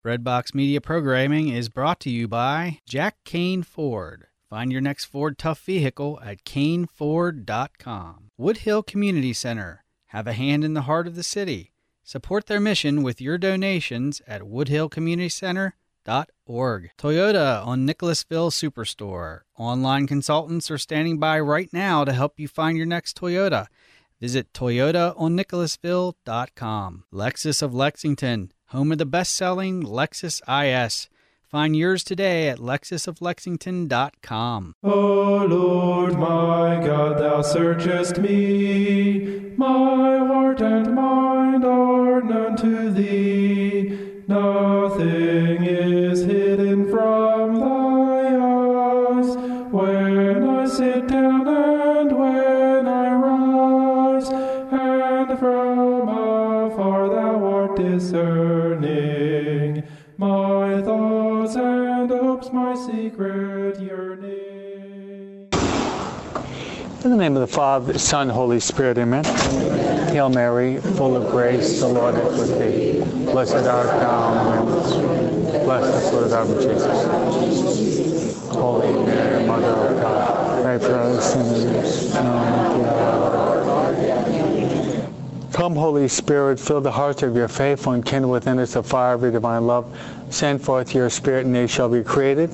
Breadbox Media programming is brought to you by Jack Kane Ford. Find your next Ford Tough vehicle at caneford.com. Woodhill Community Center. Have a hand in the heart of the city. Support their mission with your donations at woodhillcommunitycenter.org. Toyota on Nicholasville Superstore. Online consultants are standing by right now to help you find your next Toyota. Visit toyotaonnicholasville.com. Lexus of Lexington, home of the best-selling Lexus IS. Find yours today at lexusoflexington.com. O Lord my God, thou searchest me. My heart and mind are known to thee. Nothing is hidden from thy eyes. When I sit down and when I rise, and from afar thou art discerning my thoughts and hopes, my secret yearning. In the name of the Father, Son, Holy Spirit, amen. Hail Mary, full of grace, the Lord is with thee. Blessed art thou among women. Blessed the fruit of thy womb, Jesus. Holy Mary, Mother of God, pray for us sinners, now and at the hour of our death. Come, Holy Spirit, fill the hearts of your faithful and kindle within us the fire of your divine love. Send forth your Spirit, and they shall be created.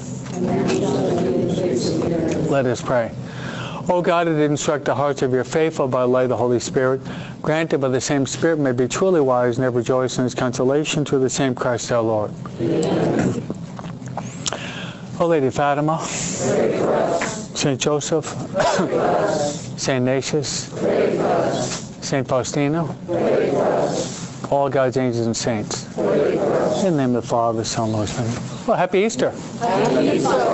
Let us pray. O God, that instruct the hearts of your faithful by the light of the Holy Spirit, grant that by the same Spirit may be truly wise and ever rejoice in his consolation through the same Christ our Lord. Amen. O Lady Fatima, Saint Joseph, Saint Ignatius, Saint Faustina, all God's angels and saints. In the name of the Father, Son, and Holy Spirit. Well, happy Easter. Happy Easter.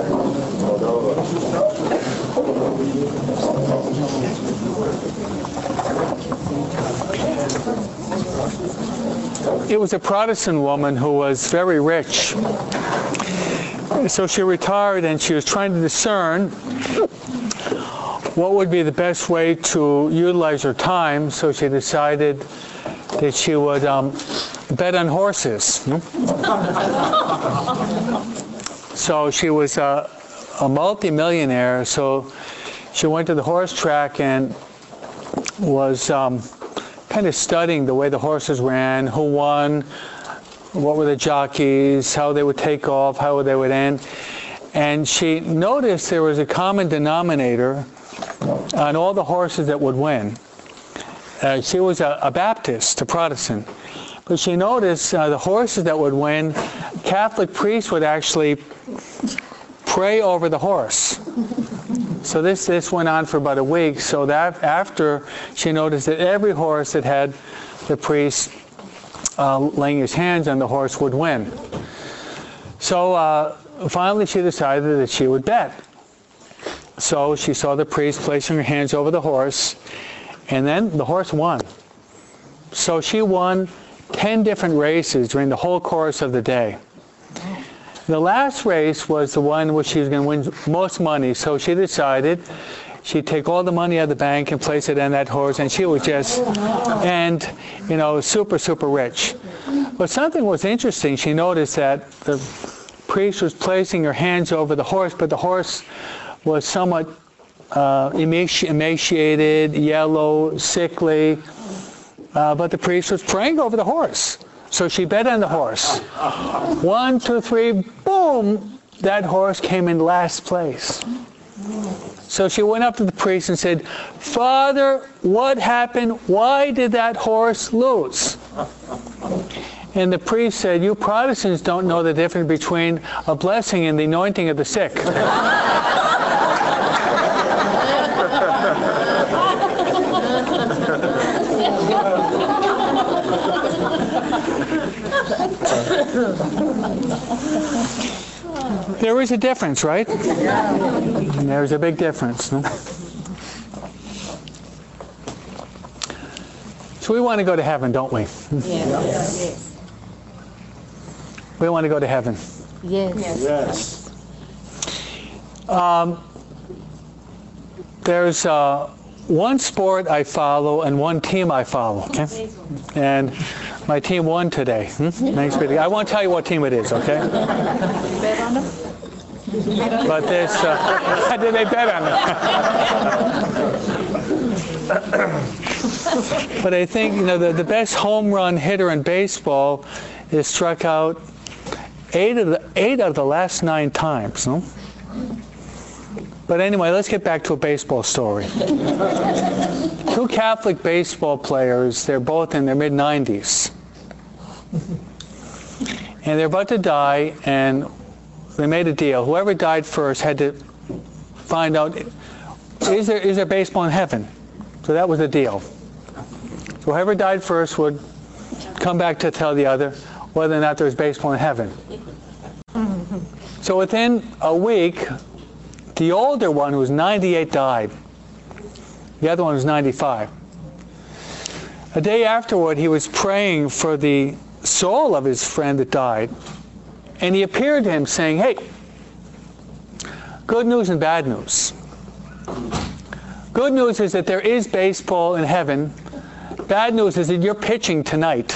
It was a Protestant woman who was very rich. So she retired and she was trying to discern what would be the best way to utilize her time. So she decided that she would bet on horses. So she was a multi-millionaire. So she went to the horse track and was kind of studying the way the horses ran, who won, what were the jockeys, how they would take off, how they would end. And she noticed there was a common denominator on all the horses that would win. She was a Baptist, a Protestant. But she noticed the horses that would win, Catholic priests would actually pray over the horse. So this went on for about a week. So that after she noticed that every horse that had the priest laying his hands on the horse would win. So finally she decided that she would bet. So she saw the priest placing her hands over the horse, and then the horse won. So she won 10 different races during the whole course of the day. The last race was the one where she was going to win most money, so she decided she'd take all the money out of the bank and place it in that horse, and she was just, super, super rich. But something was interesting. She noticed that the priest was placing her hands over the horse, but the horse was somewhat emaciated, yellow, sickly, but the priest was praying over the horse. So she bet on the horse. 1, 2, 3, boom! That horse came in last place. So she went up to the priest and said, "Father, what happened? Why did that horse lose?" And the priest said, "You Protestants don't know the difference between a blessing and the anointing of the sick." There is a difference, right? There's a big difference. No? So we want to go to heaven, don't we? Yes. We want to go to heaven. Yes. There's one sport I follow and one team I follow. Okay? And My team won today. Thanks, Billy. I won't tell you what team it is, okay? But this, did they bet on it? But I think, the best home run hitter in baseball is struck out 8 out of the last 9 times, no? But anyway, let's get back to a baseball story. 2 Catholic baseball players, they're both in their mid-90s. And they're about to die, and they made a deal. Whoever died first had to find out, is there baseball in heaven? So that was the deal. So whoever died first would come back to tell the other whether or not there was baseball in heaven. So within a week, the older one, who was 98, died. The other one was 95. A day afterward, he was praying for the soul of his friend that died, and he appeared to him saying, hey, good news and bad news. Good news is that there is baseball in heaven. Bad news is that you're pitching tonight.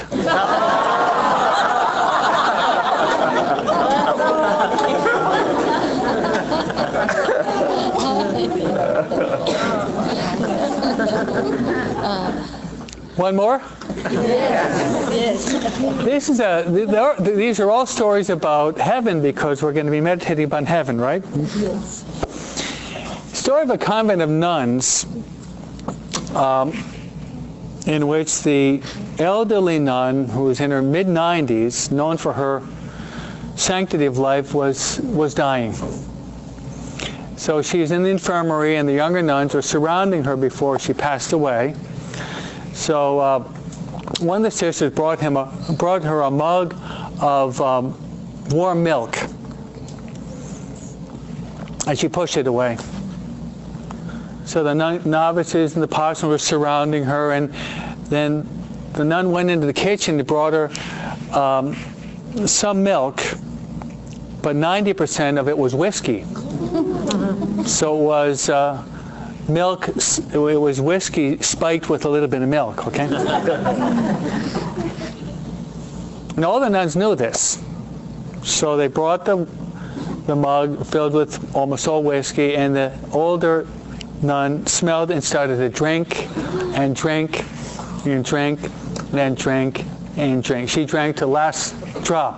One more? Yes. These are all stories about heaven because we're going to be meditating upon heaven, right? Yes. Story of a convent of nuns in which the elderly nun, who was in her mid-90s, known for her sanctity of life, was dying. So she's in the infirmary, and the younger nuns are surrounding her before she passed away. So one of the sisters brought her a mug of warm milk, and she pushed it away. So the novices and the parsons were surrounding her, and then the nun went into the kitchen and brought her some milk, but 90% of it was whiskey. So it was milk, it was whiskey spiked with a little bit of milk, okay? And all the nuns knew this. So they brought the mug filled with almost all whiskey, and the older nun smelled and started to drink and drink and drink, and then drink and drink. She drank to the last drop.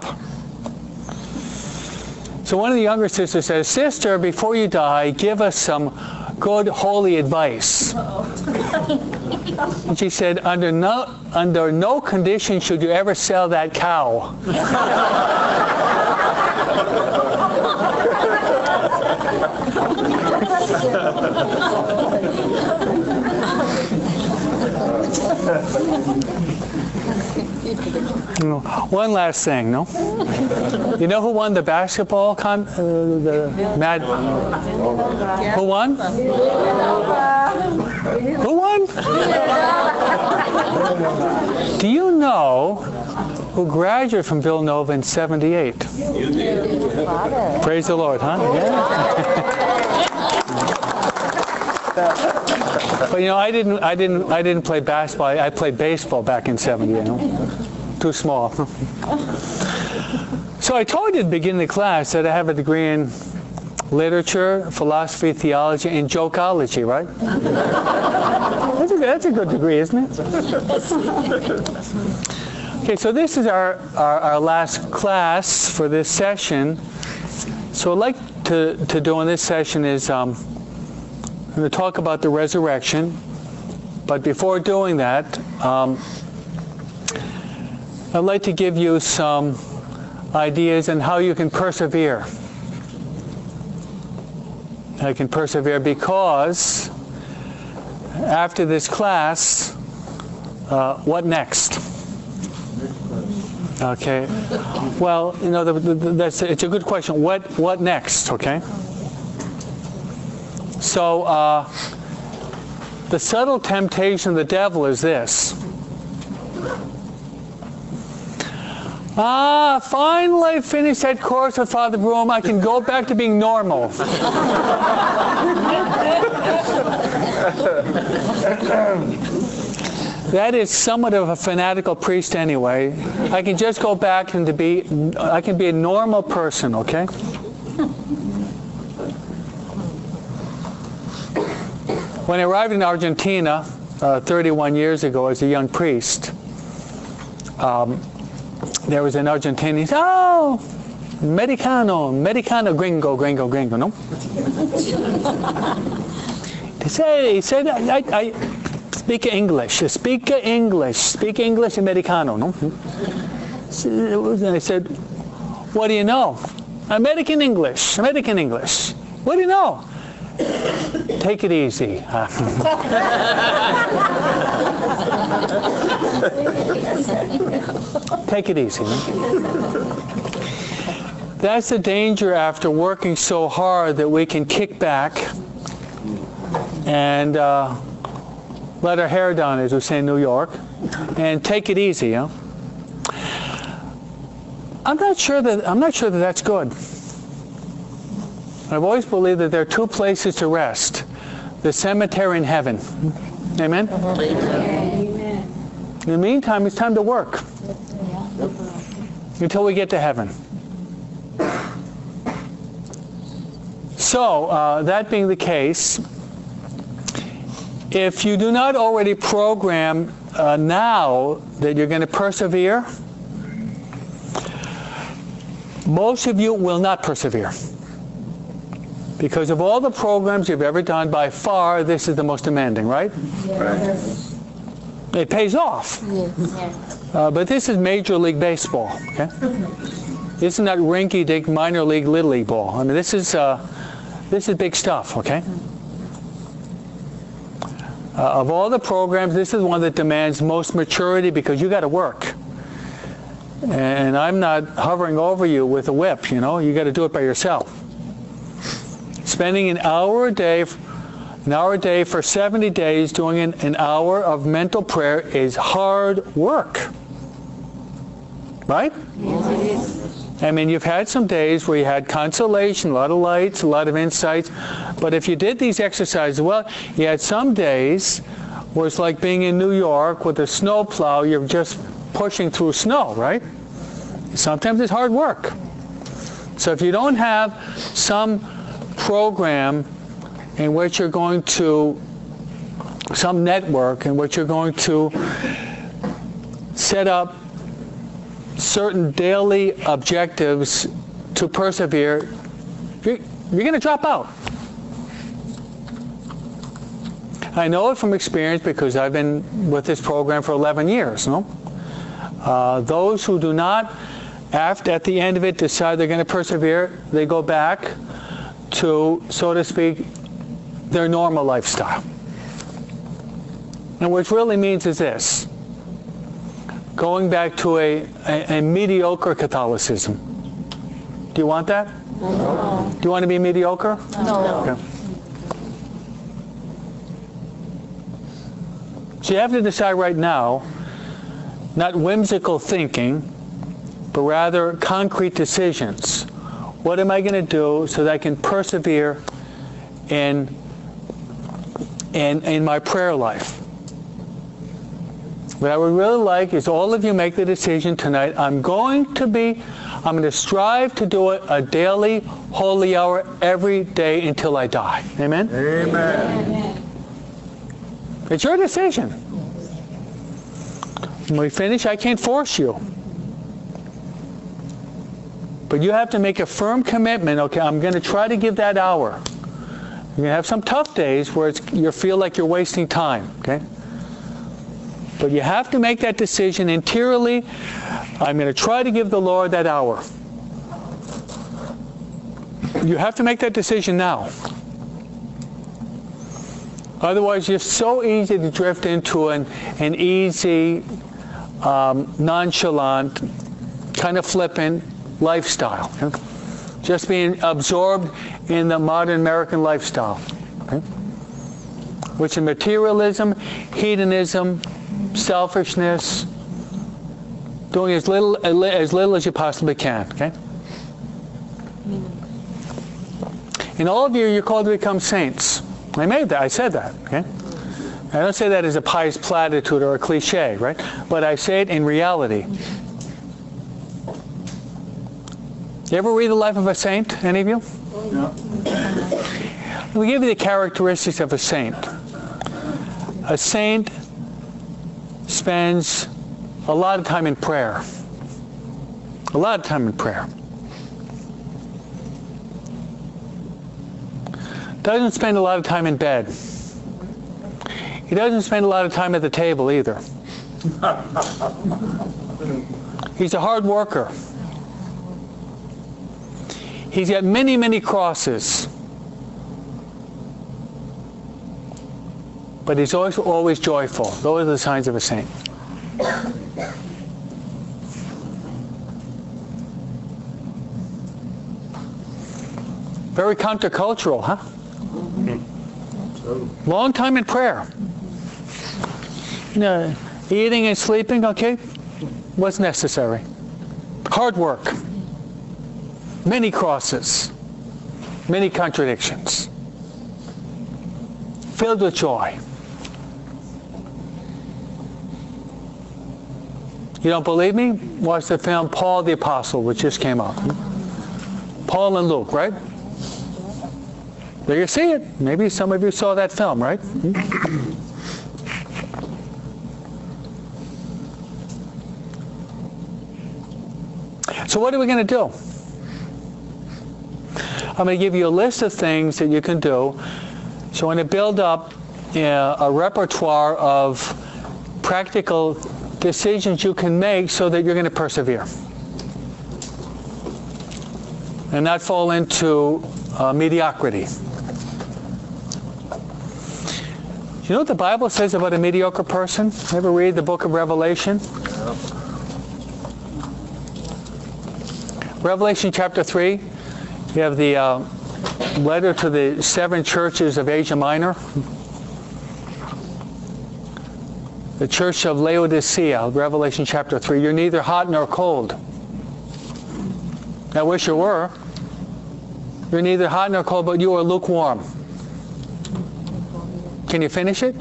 So one of the younger sisters says, "Sister, before you die, give us some good holy advice." And she said, under no condition should you ever sell that cow. One last thing, no? You know who won the basketball Who won? Who won? Do you know who graduated from Villanova in '78? You did. Praise the Lord, huh? Yeah. But I didn't play basketball. I played baseball back in '78. Too small. So I told you at the beginning of the class that I have a degree in literature, philosophy, theology, and jokeology, right? That's a good degree, isn't it? Okay, so this is our last class for this session. So what I'd like to do in this session is I'm going to talk about the resurrection. But before doing that, I'd like to give you some ideas on how you can persevere. I can persevere because after this class, what next? Okay. Well, it's a good question. What next? Okay. So the subtle temptation of the devil is this. Finally I finished that course with Father Broom. I can go back to being normal. that is somewhat of a fanatical priest anyway. I can just go back and I can be a normal person, okay? When I arrived in Argentina 31 years ago as a young priest, there was an Argentinian. He said, "Oh, Americano, gringo, no?" He said, I speak English, Americano, no? And I said, "What do you know?" American English. What do you know? Take it easy. Take it easy. That's the danger after working so hard that we can kick back and let our hair down, as we say in New York, and take it easy. Huh? I'm not sure that that's good. I've always believed that there are two places to rest: the cemetery and heaven. Amen? Amen. In the meantime, it's time to work until we get to heaven. So, that being the case, if you do not already program now that you're going to persevere, most of you will not persevere. Because of all the programs you've ever done, by far, this is the most demanding, right? Yes. It pays off. Yes. But this is Major League Baseball, okay? This is not rinky-dink minor league, little league ball. I mean, this is big stuff, okay? Of all the programs, this is one that demands most maturity because you got to work. And I'm not hovering over you with a whip, you know? You got to do it by yourself. Spending an hour a day for 70 days doing an hour of mental prayer is hard work. Right? Yes, it is. I mean, you've had some days where you had consolation, a lot of lights, a lot of insights. But if you did these exercises well, you had some days where it's like being in New York with a snow plow. You're just pushing through snow, right? Sometimes it's hard work. So if you don't have some program in which you're going to, some network in which you're going to set up certain daily objectives to persevere, you're going to drop out. I know it from experience because I've been with this program for 11 years. No? Those who do not, at the end of it, decide they're going to persevere, they go back to, so to speak, their normal lifestyle. And what it really means is this: going back to a mediocre Catholicism. Do you want that? No. Do you want to be mediocre? No. Okay. So you have to decide right now, not whimsical thinking, but rather concrete decisions. What am I going to do so that I can persevere in my prayer life? What I would really like is all of you make the decision tonight. I'm going to strive to do it a daily holy hour every day until I die. Amen? Amen. It's your decision. When we finish, I can't force you. But you have to make a firm commitment. Okay, I'm going to try to give that hour. You're going to have some tough days where you feel like you're wasting time. Okay? But you have to make that decision interiorly. I'm going to try to give the Lord that hour. You have to make that decision now. Otherwise, you're so easy to drift into an easy, nonchalant, kind of flippant lifestyle. Okay? Just being absorbed in the modern American lifestyle. Okay? Which is materialism, hedonism, selfishness, doing as little as you possibly can. Okay? And all of you, you're called to become saints. I said that. Okay? I don't say that as a pious platitude or a cliche, right? But I say it in reality. You ever read the life of a saint, any of you? No. Let me give you the characteristics of a saint. A saint spends a lot of time in prayer. A lot of time in prayer. Doesn't spend a lot of time in bed. He doesn't spend a lot of time at the table either. He's a hard worker. He's got many, many crosses. But he's always joyful. Those are the signs of a saint. Very countercultural, huh? Long time in prayer. Eating and sleeping, okay? What's necessary? Hard work. Many crosses. Many contradictions. Filled with joy. You don't believe me? Watch the film Paul the Apostle, which just came out. Paul and Luke, right? There you see it. Maybe some of you saw that film, right? So what are we going to do? I'm going to give you a list of things that you can do. So I'm going to build up a repertoire of practical decisions you can make so that you're going to persevere and not fall into mediocrity. You know what the Bible says about a mediocre person? Ever read the book of Revelation? Revelation chapter 3. You have the letter to the 7 churches of Asia Minor. The church of Laodicea, Revelation chapter 3. You're neither hot nor cold. I wish you were. You're neither hot nor cold, but you are lukewarm. Can you finish it?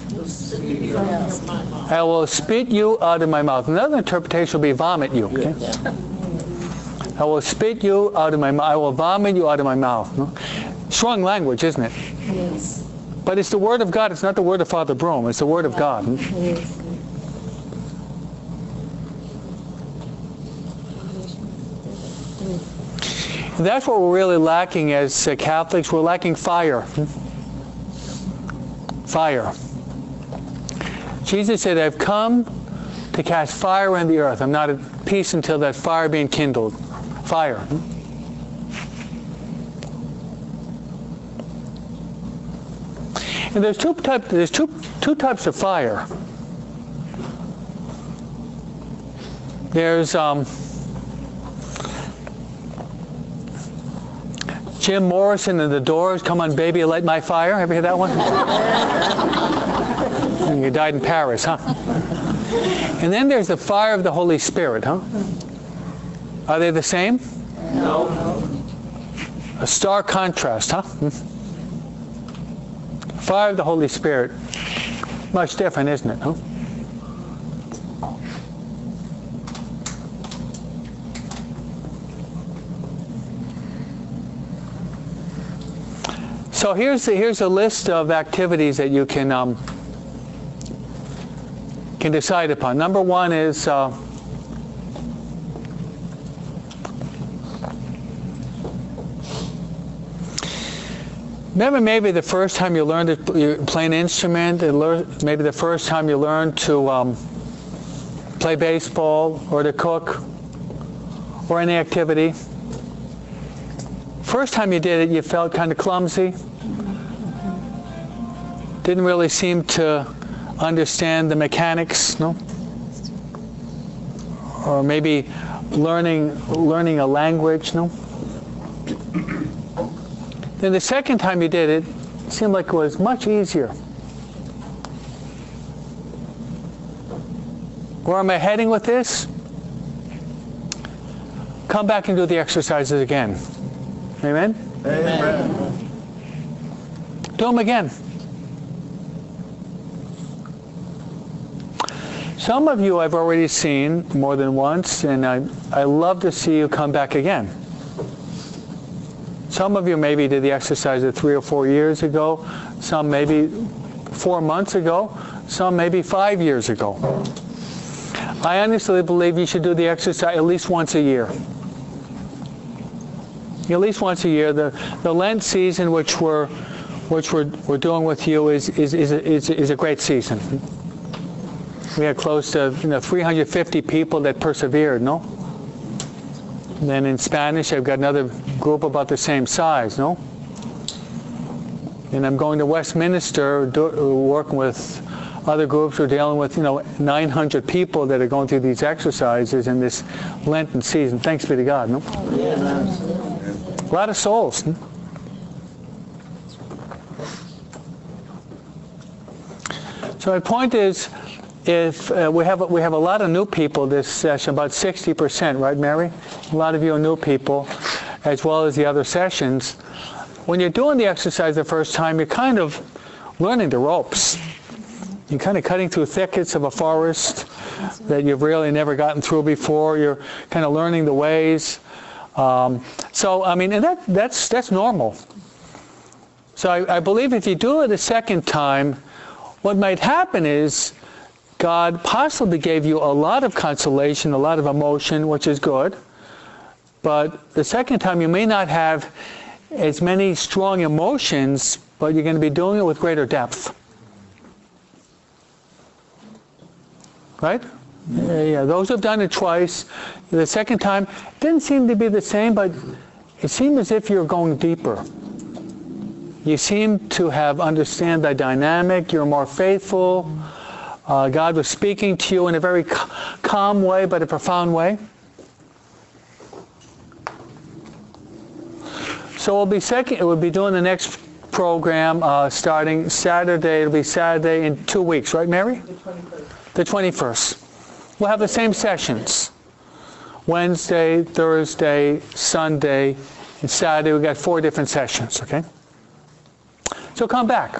I will spit you out of my mouth. Another interpretation will be vomit you. Okay? I will spit you out of my mouth. I will vomit you out of my mouth. No? Strong language, isn't it? Yes. But it's the Word of God. It's not the word of Father Broom. It's the Word of God. Yes. That's what we're really lacking as Catholics. We're lacking fire. Fire. Jesus said, I've come to cast fire on the earth. I'm not at peace until that fire being kindled. Fire. And there's two types of fire. There's Jim Morrison and the Doors, Come On Baby, Light My Fire. Ever hear that one? You died in Paris, huh? And then there's the fire of the Holy Spirit, huh? Are they the same? No. A stark contrast, huh? Fire of the Holy Spirit. Much different, isn't it, huh? So here's a list of activities that you can decide upon. Number one is remember maybe the first time you learned to play an instrument, maybe the first time you learned to play baseball or to cook or any activity. First time you did it, you felt kind of clumsy. Didn't really seem to understand the mechanics, no? Or maybe learning a language, no? Then the second time you did it, it seemed like it was much easier. Where am I heading with this? Come back and do the exercises again. Amen? Amen. Do them again. Some of you I've already seen more than once, and I love to see you come back again. Some of you maybe did the exercise 3 or 4 years ago, some maybe 4 months ago, some maybe 5 years ago. I honestly believe you should do the exercise at least once a year. At least once a year. The Lent season, which we're doing with you, is a great season. We had close to 350 people that persevered, no? And then in Spanish, I've got another group about the same size, no? And I'm going to Westminster, working with other groups who are dealing with 900 people that are going through these exercises in this Lenten season. Thanks be to God, no? A lot of souls. No? So my point is, if we have a lot of new people this session, about 60%, right, Mary? A lot of you are new people, as well as the other sessions. When you're doing the exercise the first time, you're kind of learning the ropes. You're kind of cutting through thickets of a forest that you've really never gotten through before. You're kind of learning the ways. So I mean, and that's normal. So I believe if you do it a second time, what might happen is God possibly gave you a lot of consolation, a lot of emotion, which is good. But the second time you may not have as many strong emotions, but you're going to be doing it with greater depth. Right? Yeah, those who have done it twice, the second time, it didn't seem to be the same, but it seemed as if you're going deeper. You seem to have understand the dynamic, you're more faithful. God was speaking to you in a very calm way, but a profound way. So we'll be doing the next program starting Saturday. It'll be Saturday in 2 weeks, right, Mary? The 21st. We'll have the same sessions. Wednesday, Thursday, Sunday, and Saturday. We've got 4 different sessions, okay? So come back.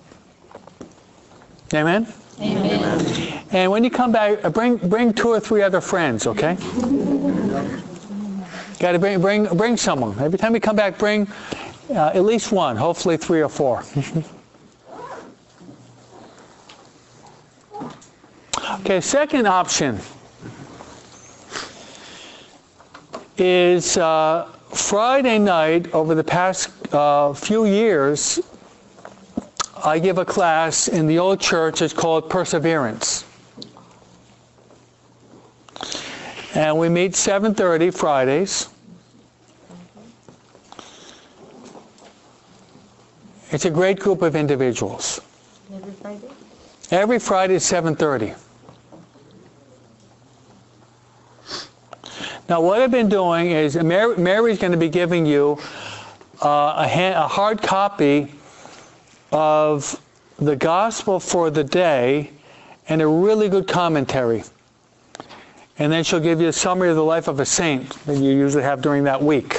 Amen? Amen. And when you come back, bring 2 or 3 other friends, okay? Got to bring someone. Every time you come back, bring at least one, hopefully 3 or 4. Okay, second option is Friday night. Over the past few years, I give a class in the old church. It's called Perseverance. And we meet 7:30 Fridays. It's a great group of individuals. Every Friday? Every Friday at 7:30. Now what I've been doing is Mary's going to be giving you a hard copy of the Gospel for the day and a really good commentary. And then she'll give you a summary of the life of a saint that you usually have during that week.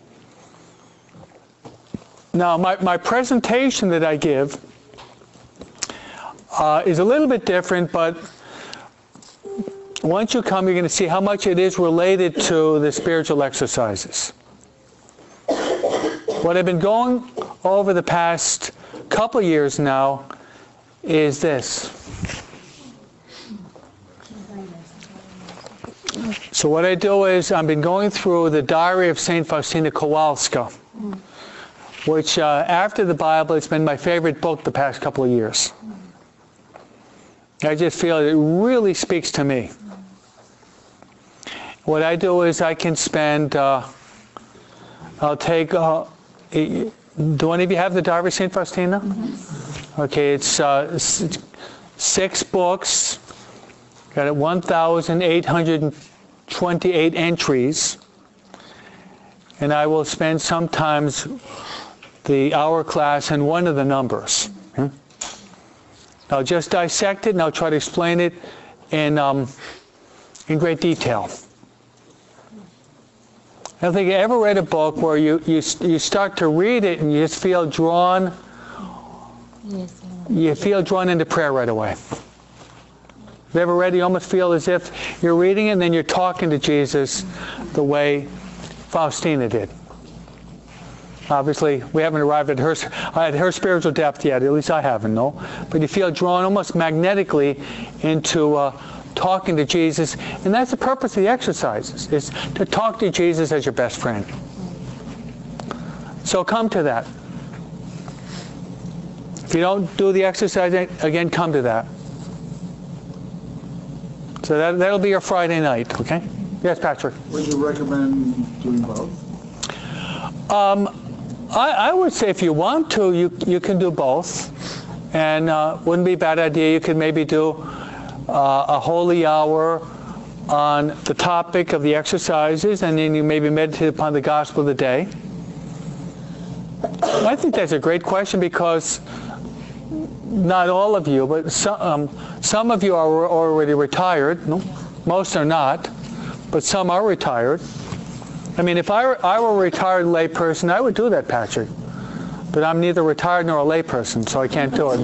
Now, my presentation that I give is a little bit different, but once you come, you're going to see how much it is related to the spiritual exercises. What I've been going over the past couple years now is this. So what I do is I've been going through the diary of St. Faustina Kowalska, which after the Bible, it's been my favorite book the past couple of years. I just feel it really speaks to me. What I do is I can spend, I'll take, do any of you have the diary of St. Faustina? Mm-hmm. Okay, it's 6 books, got 1,828 entries, and I will spend sometimes the hour class in one of the numbers. I'll just dissect it and I'll try to explain it in great detail. I don't think I ever read a book where you start to read it and you just feel drawn. Yes. You feel drawn into prayer right away. Have you ever read it? You almost feel as if you're reading it and then you're talking to Jesus the way Faustina did. Obviously, we haven't arrived at her spiritual depth yet. At least I haven't, no. But you feel drawn almost magnetically into talking to Jesus. And that's the purpose of the exercises, is to talk to Jesus as your best friend. So come to that. If you don't do the exercise, again, come to that. So that'll be your Friday night, okay? Yes, Patrick? Would you recommend doing both? I would say if you want to, you can do both. And wouldn't be a bad idea. You could maybe do a holy hour on the topic of the exercises, and then you maybe meditate upon the gospel of the day. I think that's a great question, because not all of you, but some of you are already retired. No? Most are not, but some are retired. I mean, if I were a retired layperson, I would do that, Patrick. But I'm neither retired nor a layperson, so I can't do it.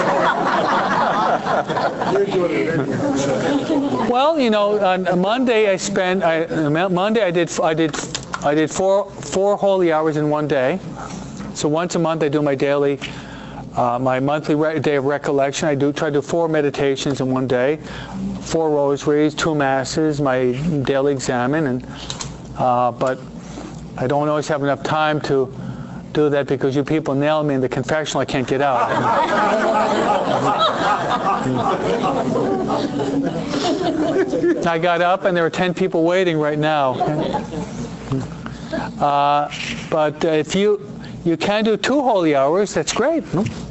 You're doing it anyway. Well, you know, on Monday I did four holy hours in one day. So once a month I do my daily, my monthly day of recollection. I try to do 4 meditations in one day, 4 rosaries, 2 masses, my daily examen, and but I don't always have enough time to do that, because you people nail me in the confessional. I can't get out. I got up and there were 10 people waiting right now. But if you can do 2 holy hours, that's great.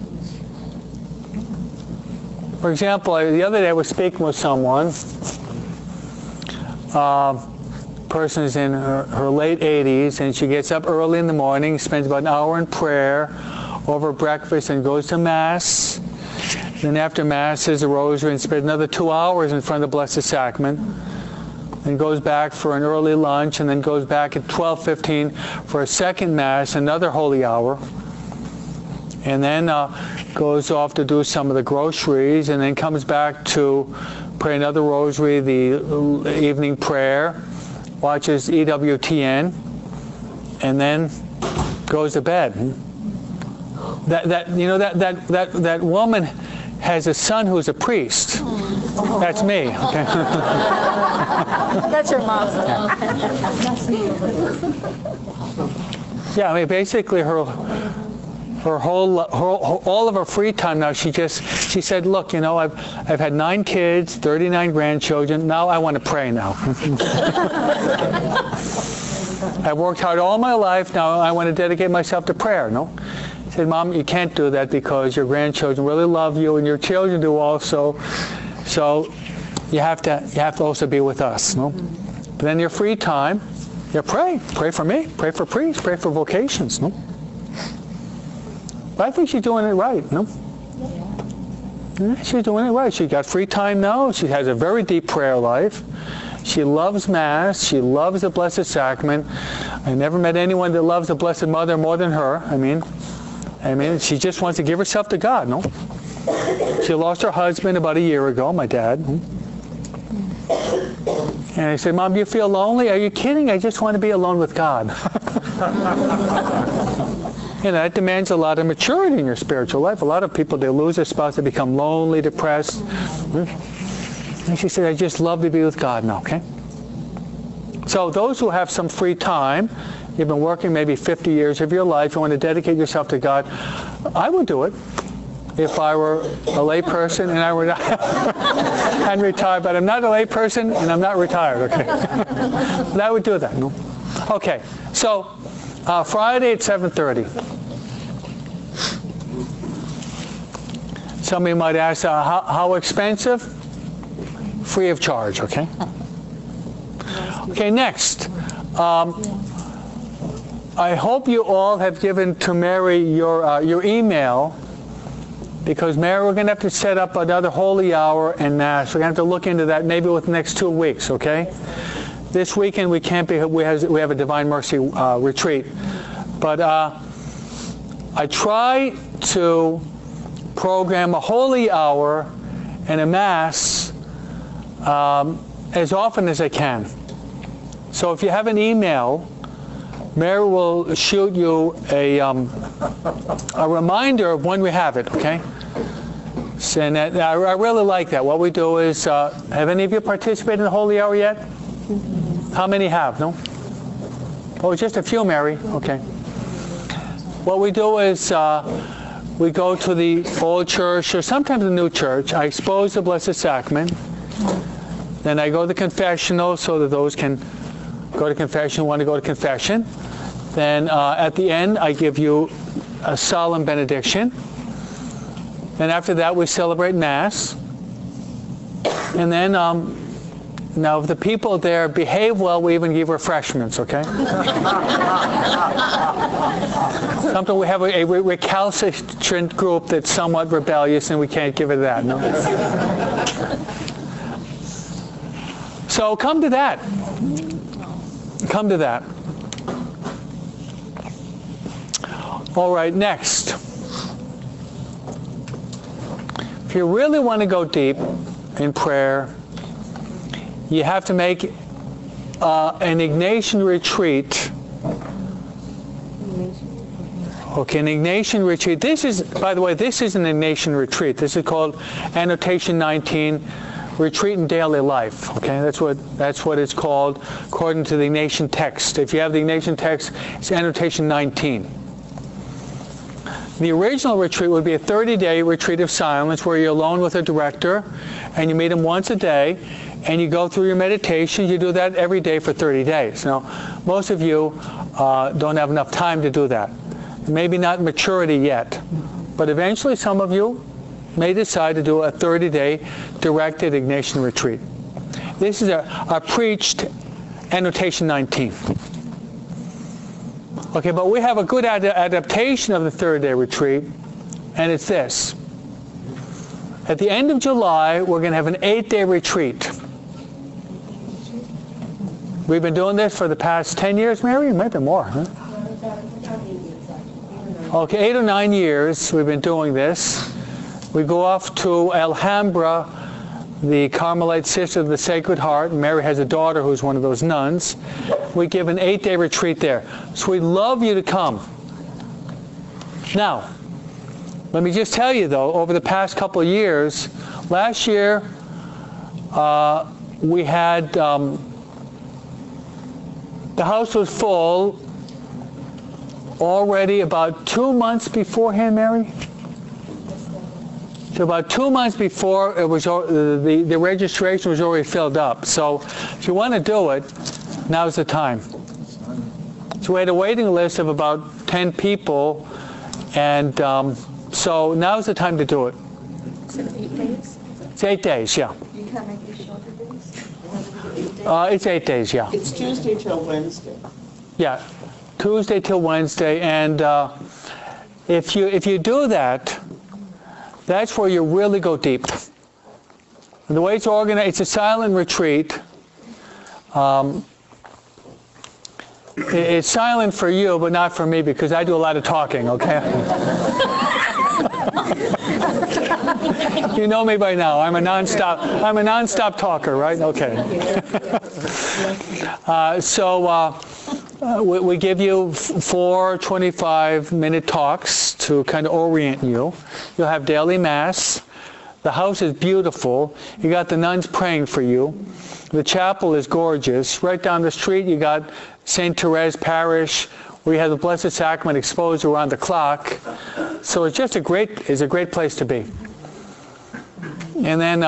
For example, the other day I was speaking with someone. Person is in her late 80s, and she gets up early in the morning, spends about an hour in prayer over breakfast, and goes to Mass. Then after Mass says a rosary and spends another 2 hours in front of the Blessed Sacrament. Then goes back for an early lunch, and then goes back at 12:15 for a second Mass, another holy hour. And then goes off to do some of the groceries, and then comes back to pray another rosary, the evening prayer, watches EWTN, and then goes to bed. That woman has a son who's a priest. That's me. Okay. That's your mom. Yeah, I mean, basically all of her free time now, she said, look, you know, I've had 9 kids, 39 grandchildren. Now I want to pray now. I've worked hard all my life. Now I want to dedicate myself to prayer. No, I said, Mom, you can't do that, because your grandchildren really love you, and your children do also. So you have to also be with us. No, but then your free time, pray for me, pray for priests, pray for vocations. No. But I think she's doing it right, no? Yeah, she's doing it right. She got free time now. She has a very deep prayer life. She loves Mass. She loves the Blessed Sacrament. I never met anyone that loves the Blessed Mother more than her. I mean, she just wants to give herself to God, no? She lost her husband about a year ago, my dad. And I said, Mom, do you feel lonely? Are you kidding? I just want to be alone with God. You know, that demands a lot of maturity in your spiritual life. A lot of people, they lose their spouse, they become lonely, depressed. And she said, I just love to be with God now, okay? So those who have some free time, you've been working maybe 50 years of your life, you want to dedicate yourself to God, I would do it if I were a lay person and I were and retired. But I'm not a lay person and I'm not retired, okay? But I would do that, no? Okay, so Friday at 7:30. Somebody might ask, how expensive? Free of charge, okay? Okay, next. I hope you all have given to Mary your email, because Mary, we're going to have to set up another holy hour and Mass. We're going to have to look into that maybe within the next 2 weeks, okay? This weekend we can't be. We have a Divine Mercy retreat, but I try to program a holy hour and a Mass as often as I can. So if you have an email, Mary will shoot you a reminder of when we have it, okay? And I really like that. What we do is, have any of you participated in the Holy Hour yet? How many have? No? Oh, just a few, Mary. Okay. What we do is we go to the old church or sometimes the new church. I expose the Blessed Sacrament. Then I go to the confessional so that those can go to confession who want to go to confession. Then at the end, I give you a solemn benediction. Then after that, we celebrate Mass. And then, now if the people there behave well, we even give refreshments, okay? Sometimes we have a recalcitrant group that's somewhat rebellious, and we can't give it that, no? So come to that. Come to that. All right, next. If you really want to go deep in prayer, you have to make an Ignatian retreat. Okay, an Ignatian retreat. This is, by the way, this is an Ignatian retreat. This is called Annotation 19, Retreat in Daily Life. Okay, that's what it's called according to the Ignatian text. If you have the Ignatian text, it's Annotation 19. The original retreat would be a 30-day retreat of silence where you're alone with a director and you meet him once a day and you go through your meditations. You do that every day for 30 days. Now, most of you don't have enough time to do that. Maybe not maturity yet, but eventually some of you may decide to do a 30-day directed Ignatian retreat. This is a preached Annotation 19. Okay, but we have a good adaptation of the 30-day retreat, and it's this. At the end of July, we're going to have an 8-day retreat. We've been doing this for the past 10 years, Mary? It might be more, huh? Okay, 8 or 9 years we've been doing this. We go off to Alhambra, the Carmelite Sister of the Sacred Heart. Mary has a daughter who's one of those nuns. We give an 8-day retreat there. So we'd love you to come. Now, let me just tell you though, over the past couple of years, last year we had, the house was full already about 2 months beforehand, Mary? So about 2 months before, it was the registration was already filled up. So if you want to do it, now's the time. So we had a waiting list of about 10 people, and so now's the time to do it. Is it 8 days? It's 8 days, yeah. You can't make these shorter days? 8 days? It's 8 days, yeah. It's Tuesday till Wednesday. Yeah, Tuesday till Wednesday, and if you do that, that's where you really go deep. And the way it's organized, it's a silent retreat. It's silent for you, but not for me, because I do a lot of talking, okay? You know me by now. I'm a non-stop talker, right? Okay. We give you 4 25-minute talks to kind of orient you. You'll have daily Mass. The house is beautiful. You got the nuns praying for you. The chapel is gorgeous. Right down the street, you got St. Therese Parish, where you have the Blessed Sacrament exposed around the clock. So it's just a great place to be. And then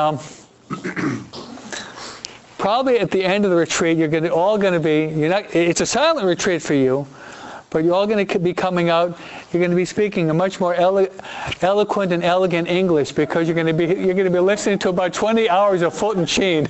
probably at the end of the retreat, it's a silent retreat for you, but you're all going to be coming out. You're going to be speaking a much more eloquent and elegant English, because you're going to be listening to about 20 hours of Fulton Sheen.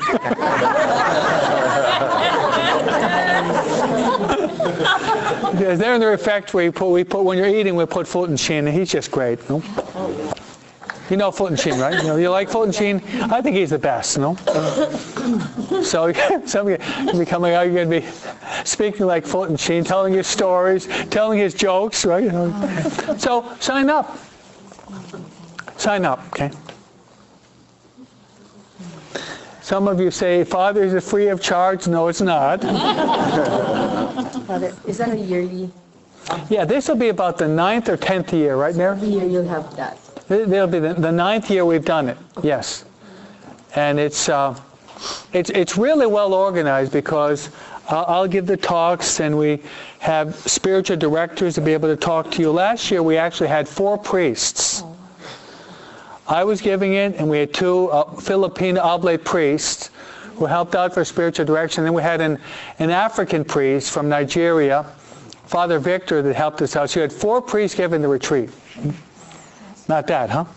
There in the refectory, we put when you're eating, we put Fulton Sheen, and he's just great. No? You know Fulton Sheen, right? You like Fulton Sheen? I think he's the best, no? So some of you will be coming out, you're going to be speaking like Fulton Sheen, telling his stories, telling his jokes, right? So sign up. Sign up, okay? Some of you say, Father, is it free of charge? No, it's not. Father, is that a yearly? Yeah, this will be about the 9th or 10th year, right, Mary? Every year you'll have that. It'll be the 9th year we've done it, yes. And it's really well organized because I'll give the talks and we have spiritual directors to be able to talk to you. Last year we actually had 4 priests. I was giving it, and we had 2 Filipino oblate priests who helped out for spiritual direction. Then we had an African priest from Nigeria, Father Victor, that helped us out. So you had 4 priests giving the retreat. Not bad, huh?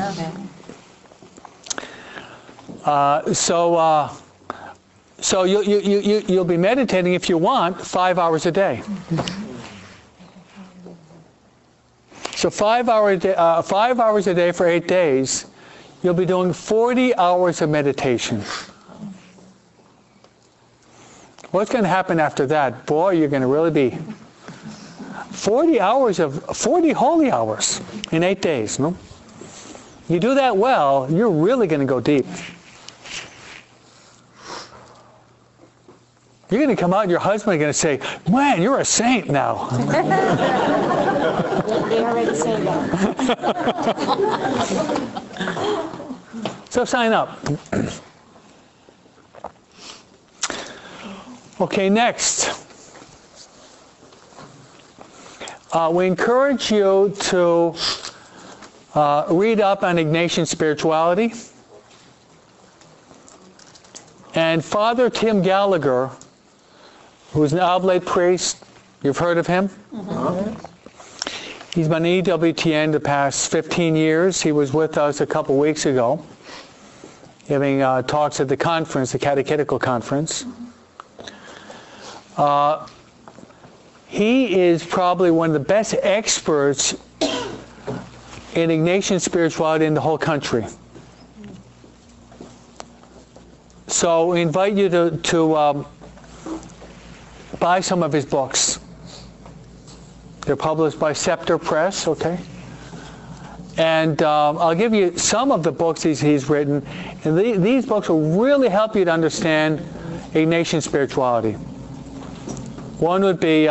Yeah. So you'll be meditating if you want 5 hours a day. So 5 hours a day for 8 days, you'll be doing 40 hours of meditation. What's going to happen after that? Boy, you're going to really be 40 holy hours in 8 days. No? You do that well, you're really going to go deep. You're going to come out and your husband is going to say, man, you're a saint now. They already say that. So sign up. Okay, next. We encourage you to read up on Ignatian spirituality. And Father Tim Gallagher, who's an oblate priest, you've heard of him? Mm-hmm. He's been in EWTN the past 15 years. He was with us a couple weeks ago, giving talks at the conference, the Catechetical Conference. He is probably one of the best experts in Ignatian spirituality in the whole country. So we invite you to buy some of his books. They're published by Scepter Press, okay? And I'll give you some of the books he's written. And these books will really help you to understand Ignatian spirituality. One would be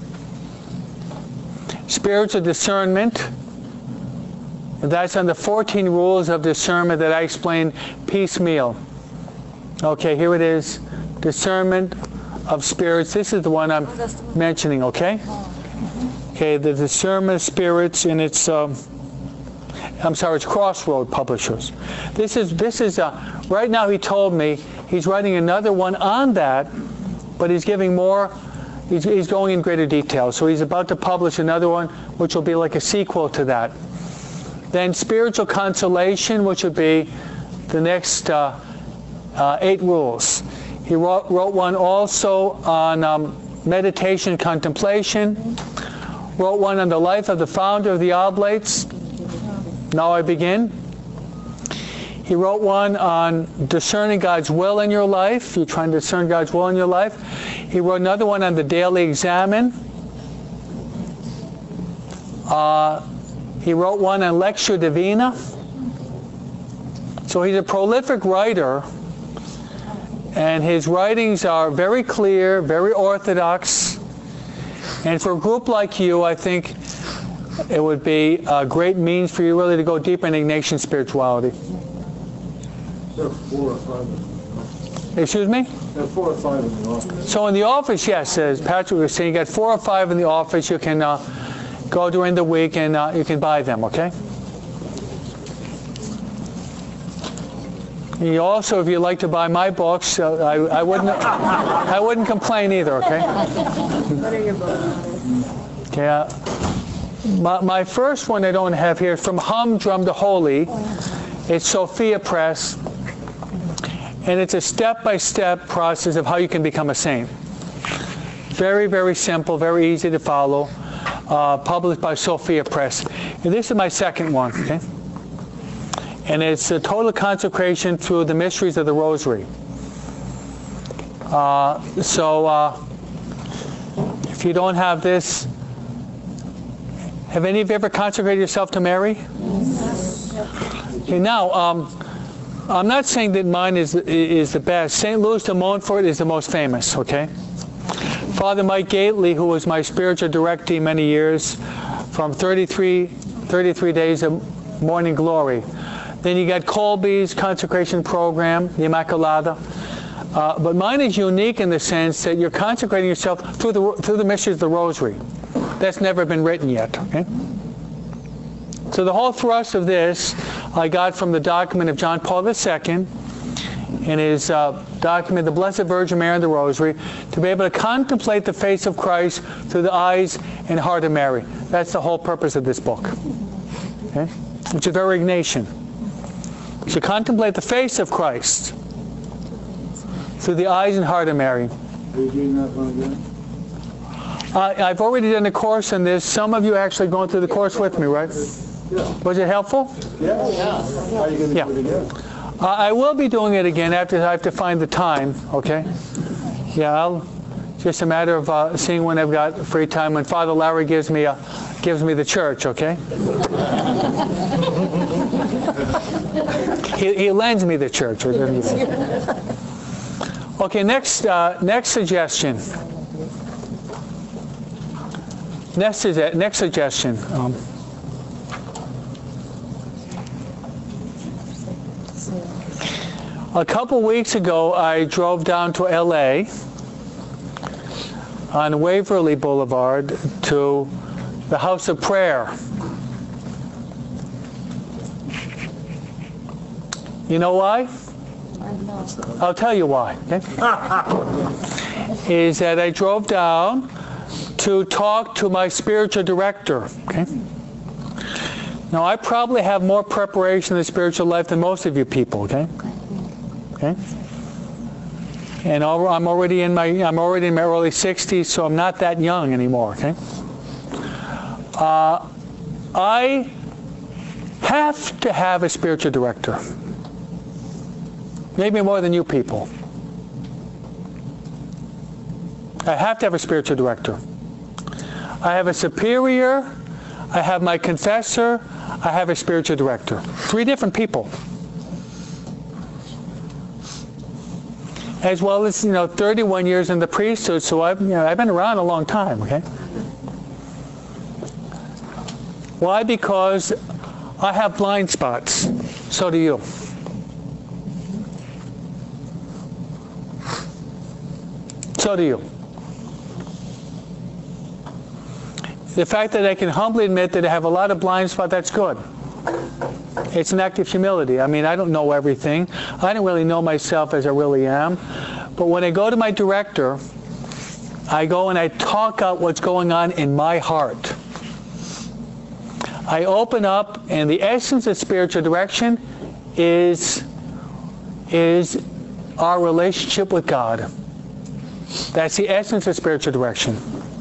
Spiritual Discernment. And that's on the 14 rules of discernment that I explained piecemeal. Okay, here it is. Discernment of spirits. This is the one I'm mentioning, okay? Okay, the discernment of spirits, and it's it's Crossroad Publishers. This is right now he told me he's writing another one on that, but he's giving more, he's going in greater detail. So he's about to publish another one, which will be like a sequel to that. Then Spiritual Consolation, which would be the next 8 rules. He wrote one also on meditation contemplation. Wrote one on the life of the founder of the Oblates. Now I begin. He wrote one on discerning God's will in your life. You're trying to discern God's will in your life. He wrote another one on the daily examen. He wrote one on Lectio Divina. So he's a prolific writer. And his writings are very clear, very orthodox. And for a group like you, I think it would be a great means for you really to go deeper in Ignatian spirituality. There are 4 or 5. Excuse me? There are 4 or 5 in the office. So in the office, yes, as Patrick was saying, you got 4 or 5 in the office. You can go during the week and you can buy them, okay? You also, if you'd like to buy my books, I wouldn't complain either, okay? What are your books? Okay, my first one I don't have here is from Humdrum to Holy. It's Sophia Press. And it's a step-by-step process of how you can become a saint. Very, very simple, very easy to follow. Published by Sophia Press. And this is my second one, okay? And it's a total consecration through the mysteries of the Rosary. If you don't have this, have any of you ever consecrated yourself to Mary? Okay, now, I'm not saying that mine is the best. St. Louis de Montfort is the most famous, okay? Father Mike Gately, who was my spiritual directee many years, from 33 days of morning glory. Then you got Colby's consecration program, the Immaculata. But mine is unique in the sense that you're consecrating yourself through the mysteries of the Rosary. That's never been written yet, okay? So the whole thrust of this I got from the document of John Paul II in his document, The Blessed Virgin Mary and the Rosary, to be able to contemplate the face of Christ through the eyes and heart of Mary. That's the whole purpose of this book. Okay? Which is very Ignatian. To contemplate the face of Christ through the eyes and heart of Mary. Are you doing that one again? I've already done a course on this. Some of you actually going through the course with me, right? Yeah. Was it helpful? Yeah. How are you going to Yeah. do it again? I will be doing it again after I have to find the time, okay? Yeah, just a matter of seeing when I've got free time, when Father Larry gives me the church, okay? he lends me the church. Okay, next suggestion. Next suggestion. A couple weeks ago, I drove down to LA on Waverly Boulevard to the House of Prayer. You know why? I'll tell you why. Okay? Is that I drove down to talk to my spiritual director. Okay? Now, I probably have more preparation in the spiritual life than most of you people. Okay? Okay? And I'm already in my early 60s, so I'm not that young anymore. Okay? I have to have a spiritual director. Maybe more than you people. I have to have a spiritual director. I have a superior, I have my confessor, I have a spiritual director. 3 different people. As well as, 31 years in the priesthood, so I've been around a long time, okay? Why? Because I have blind spots. So do you. So do you. The fact that I can humbly admit that I have a lot of blind spots, that's good. It's an act of humility. I mean, I don't know everything. I don't really know myself as I really am. But when I go to my director, I go and I talk out what's going on in my heart. I open up, and the essence of spiritual direction is our relationship with God. That's the essence of spiritual direction.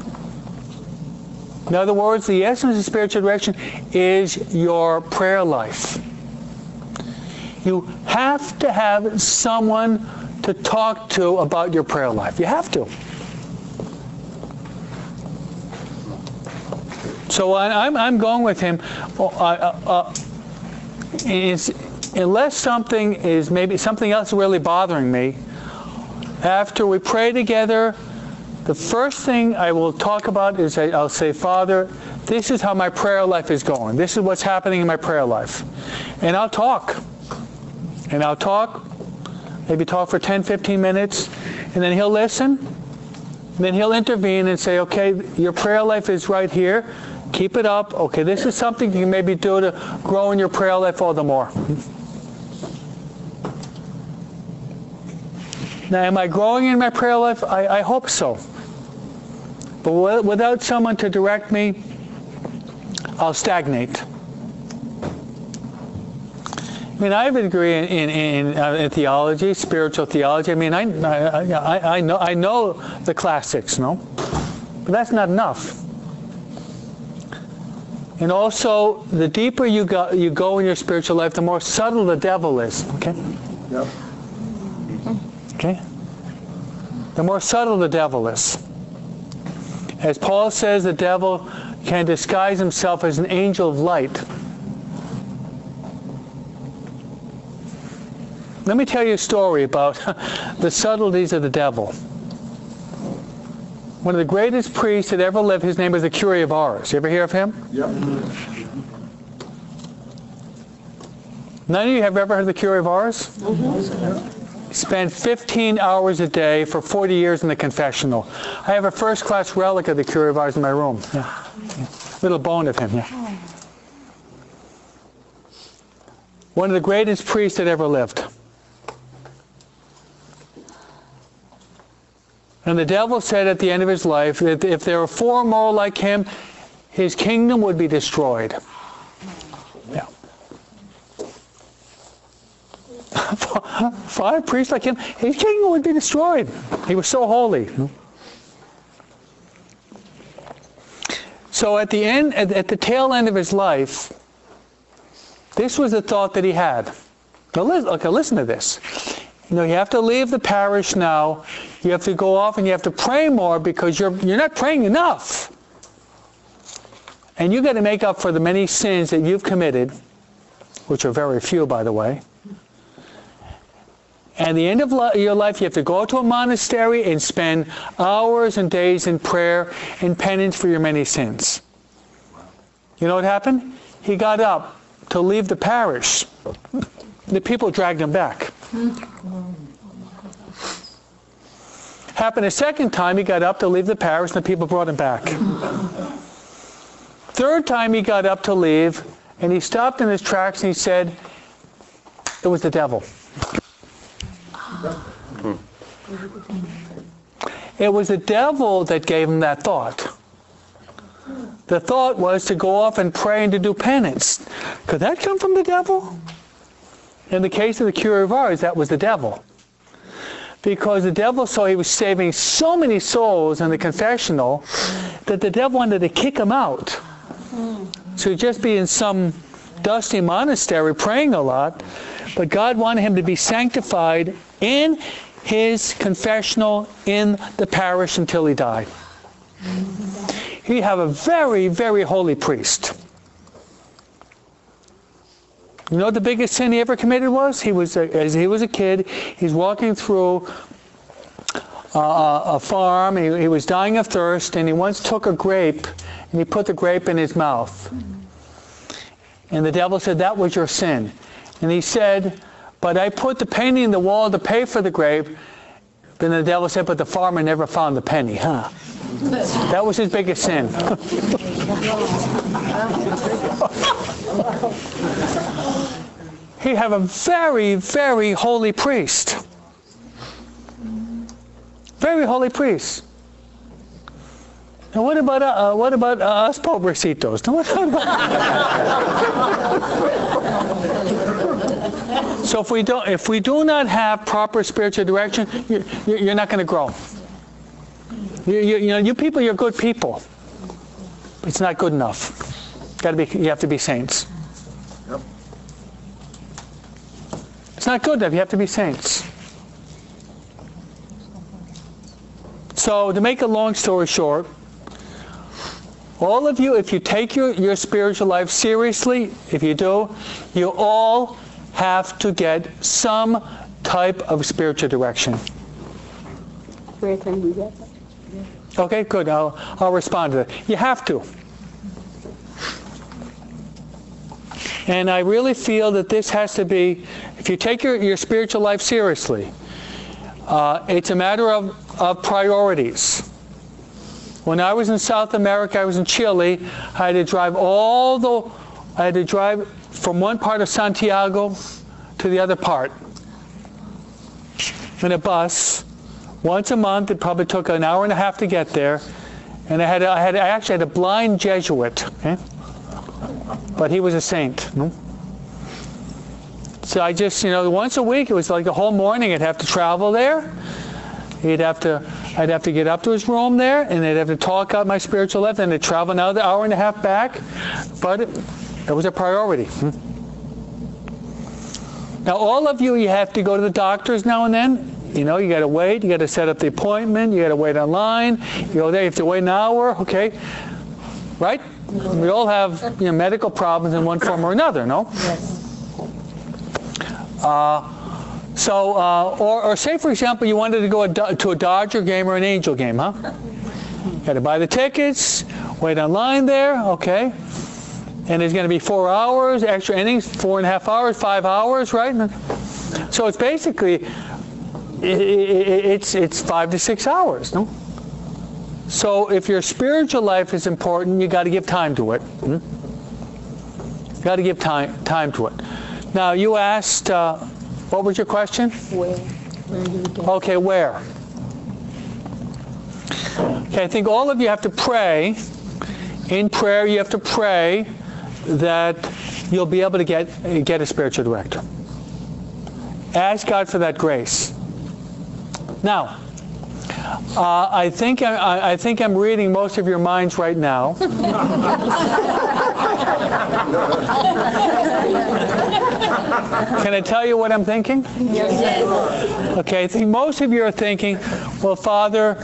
In other words, the essence of spiritual direction is your prayer life. You have to have someone to talk to about your prayer life. You have to. So I'm going with him. Unless something else really bothering me, after we pray together, the first thing I will talk about is I'll say, Father, this is how my prayer life is going. This is what's happening in my prayer life. And I'll talk. Maybe talk for 10, 15 minutes, and then he'll listen. And then he'll intervene and say, okay, your prayer life is right here. Keep it up. Okay, this is something you can maybe do to grow in your prayer life all the more. Now, am I growing in my prayer life? I hope so. But without someone to direct me, I'll stagnate. I mean, I have a degree in theology, spiritual theology. I mean, I know the classics, no? But that's not enough. And also, the deeper you go in your spiritual life, the more subtle the devil is. Okay? Yep. Okay? The more subtle the devil is. As Paul says, the devil can disguise himself as an angel of light. let me tell you a story about the subtleties of the devil. One of the greatest priests that ever lived, his name was the Curé of Ars. You ever hear of him? Yep. None of you have ever heard of the Curé of Ars? He spent 15 hours a day for 40 years in the confessional. I have a first-class relic of the Curé of Ars in my room. Yeah. Little bone of him, yeah. One of the greatest priests that ever lived. And the devil said at the end of his life that if there were 4 more like him, his kingdom would be destroyed. Yeah. 5 priests like him, his kingdom would be destroyed. He was so holy. So at the end, at the tail end of his life, this was the thought that he had. Now listen to this. You know, you have to leave the parish now. You have to go off and you have to pray more because you're not praying enough. And you got to make up for the many sins that you've committed, which are very few, by the way. And at the end of your life, you have to go to a monastery and spend hours and days in prayer and penance for your many sins. You know what happened? He got up to leave the parish. The people dragged him back. Happened a second time, he got up to leave the parish and the people brought him back. Third time he got up to leave and he stopped in his tracks and he said, it was the devil. It was the devil that gave him that thought. The thought was to go off and pray and to do penance. Could that come from the devil? In the case of the Curé of Ars, that was the devil. Because the devil saw he was saving so many souls in the confessional that the devil wanted to kick him out. So he'd just be in some dusty monastery praying a lot, but God wanted him to be sanctified in his confessional in the parish until he died. He'd have a very, very holy priest. You know what the biggest sin he ever committed was? As he was a kid, he's walking through a farm. He was dying of thirst, and he once took a grape, and he put the grape in his mouth. And the devil said, that was your sin. And he said, but I put the penny in the wall to pay for the grape. Then the devil said, but the farmer never found the penny, huh? That was his biggest sin. He had a very, very holy priest. Very holy priest. Now what about us pobrecitos? Now, so if we do not have proper spiritual direction, you're not going to grow. You people, you're good people. It's not good enough. You have to be saints. Yep. It's not good enough. You have to be saints. So to make a long story short, all of you, if you take your spiritual life seriously, if you do, you all have to get some type of spiritual direction. Where can we get that? Okay, good. I'll respond to that. You have to. And I really feel that this has to be, if you take your spiritual life seriously, it's a matter of priorities. When I was in South America, I was in Chile, I had to drive from one part of Santiago to the other part in a bus. Once a month. It probably took an hour and a half to get there. And I actually had a blind Jesuit, okay? But he was a saint. So I just, once a week, it was like a whole morning. I'd have to travel there. I'd have to get up to his room there, and they'd have to talk out my spiritual life, and they'd travel another hour and a half back. But it was a priority. Now, all of you have to go to the doctors now and then. You got to wait. You got to set up the appointment. You got to wait online. You go there. You have to wait an hour. Okay, right? We all have medical problems in one form or another. No. Yes. So, or say, for example, you wanted to go to a Dodger game or an Angel game, huh? You got to buy the tickets, wait online there, okay? And it's going to be 4 hours, extra innings, 4.5 hours, 5 hours, right? So it's basically, it's 5 to 6 hours, no? So if your spiritual life is important, you got to give time to it. You got to give time to it. Now you asked, what was your question? Where you get. Okay, where? Okay, I think all of you have to pray. In prayer, you have to pray that you'll be able to get a spiritual director. Ask God for that grace. Now, I think I'm reading most of your minds right now. Can I tell you what I'm thinking? Yes. Okay, I think most of you are thinking, well, Father,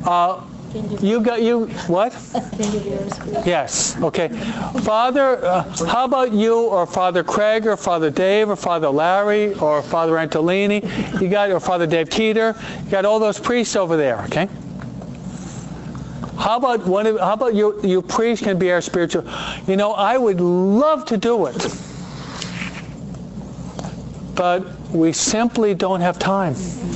what? Yes, okay. Father, how about you or Father Craig or Father Dave or Father Larry or Father Antolini, or Father Dave Teeter, you got all those priests over there, okay? How about you priests can be our spiritual? You know, I would love to do it, but we simply don't have time.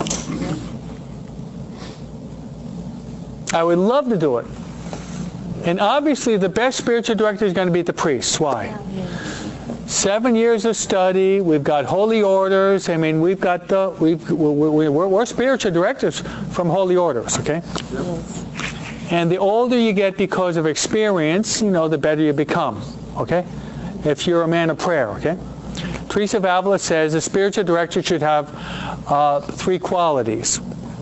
I would love to do it. And obviously the best spiritual director is going to be the priests. Why? 7 years of study, we've got holy orders. I mean, we're spiritual directors from holy orders, okay? Yes. And the older you get because of experience, the better you become, okay? If you're a man of prayer, okay? Teresa of Avila says a spiritual director should have 3 qualities: